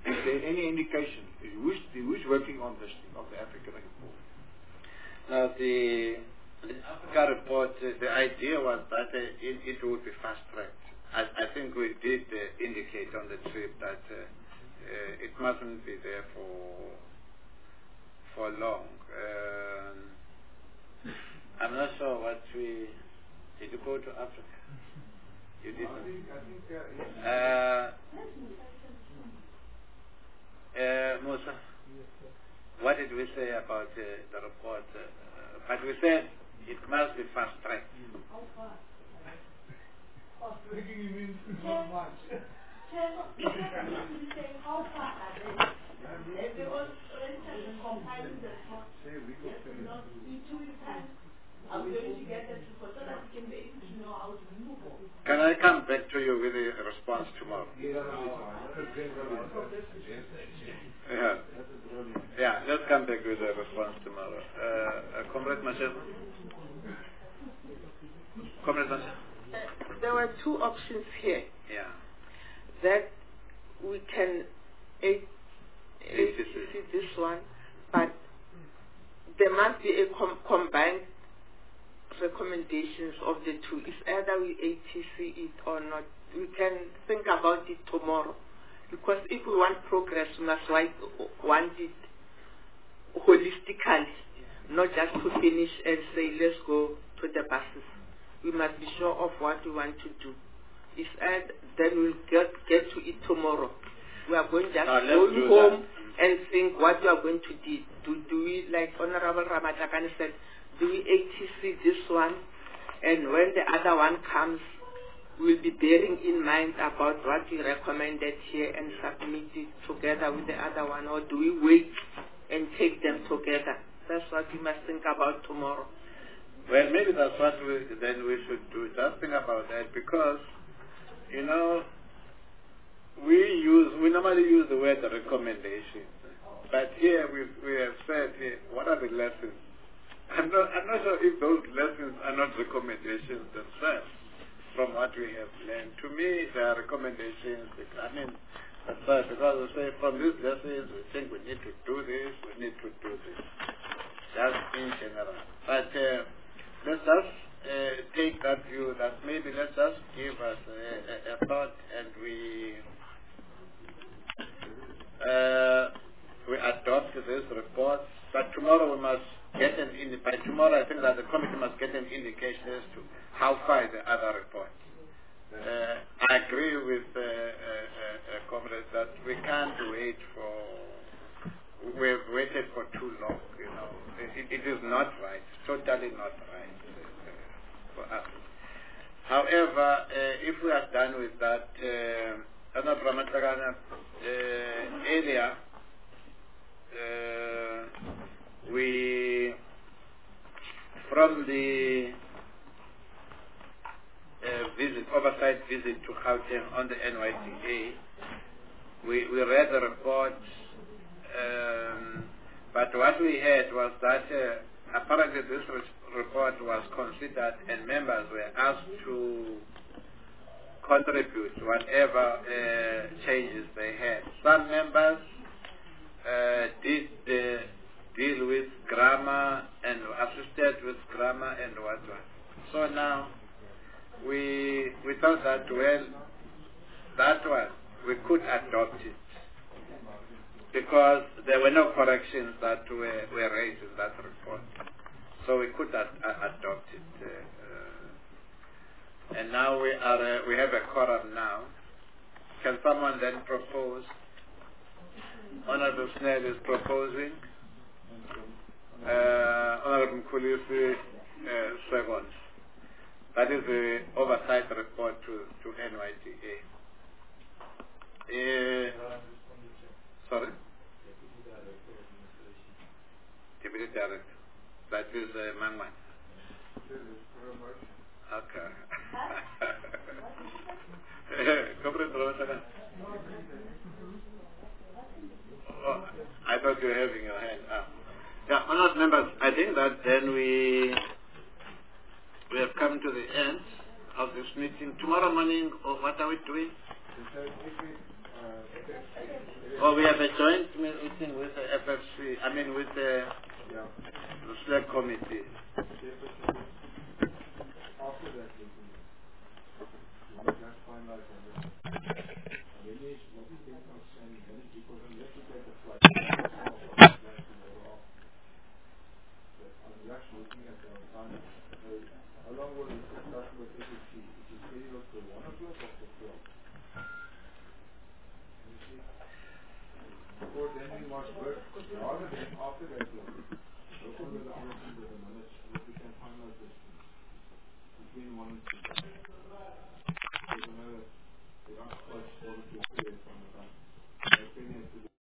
Is there any indication? Who's, who's working on this thing, of the Africa report? Now, the, the Africa report, uh, the idea was that uh, it, it would be fast-tracked. I, I think we did uh, indicate on the trip that uh, uh, it mustn't be there for for long. Um, I'm not sure what we... Did you go to Africa? You didn't? I think, I think uh, yes. Uh, uh, Musa, what did we say about uh, the report? Uh, but we said it must be fast-tracked. How far? Fast-tracking you mean not much. How far are they? They all rented compiling the report. Not in two weeks' time. I'm going to get that report so that we can be able to know how to move on. Can I come back to you with a response tomorrow? Yeah. Yeah, let's come back with a response tomorrow. Uh, uh, Comrade Machel? Comrade Machel? Uh, there were two options here. Yeah. That we can A C C this one, but there must be a com combined recommendations of the two. It's either we A T C it or not. We can think about it tomorrow. Because if we want progress, we must want it holistically, not just to finish and say, let's go to the buses. We must be sure of what we want to do. If and then we'll get, get to it tomorrow. We are going just uh, go home that. and think what we are going to do. Do, do we, like Honorable Ramatakani said, do we A T C this one, and when the other one comes, we'll be bearing in mind about what we recommended here and submit it together with the other one, or do we wait and take them together? That's what we must think about tomorrow. Well, maybe that's what we, then we should do. Just think about that, because, you know, we use, we normally use the word recommendations, but here we, we have said, here, what are the lessons? I'm not, I'm not sure if those lessons are not recommendations themselves from what we have learned. To me, they are recommendations. I mean, that's right, because we say from these lessons, we think we need to do this, we need to do this. That's in general. But uh, let's just uh, take that view that maybe let's just give us a, a, a thought, and we uh, we adopt this report. But tomorrow we must get an indi by tomorrow I think that the committee must get an indication as to how far the other report. Uh, I agree with uh, uh, uh, comrades that we can't wait for, we've waited for too long, you know. It, it is not right, totally not right uh, for us. However, uh, if we are done with that, uh, Anna Brahmatagana, uh, earlier, uh, we, from the uh, visit, oversight visit to Gauteng on the N Y T A, we, we read the report, um, but what we heard was that uh, apparently this report was considered and members were asked to contribute whatever uh, changes they had. Some members uh, did uh, deal with grammar and assisted with grammar and whatnot. So now we we thought that, well, that one we could adopt it because there were no corrections that were, were raised in that report. So we could ad adopt it. Uh, uh, and now we are uh, we have a quorum now. Can someone then propose? Honorable Snell is proposing. Uh, Honorable Mkulisi uh, second. That is the oversight report to, to N Y T A. Uh, sorry? Deputy Director. That is uh, Mangman. Okay. Oh, I thought you were having your hand up. Yeah, honored members, I think that then we we have come to the end of this meeting. Tomorrow morning, or what are we doing? So if we, uh, Oh, we have a joint meeting with the F F C, I mean with the, Yeah. the select committee. After that meeting, we will just finalize on this. And then there's what is being outstanding, then because unless we take the flight, I'm just looking at our time. So how long will this discussion with F F C? It is scheduled for one o'clock or for twelve? You see? Before then we must work, rather than after that block. Look under the other things of the minutes, and if we can finalize this between one and two. Because I know that they are quite important to clear from the time. My opinion to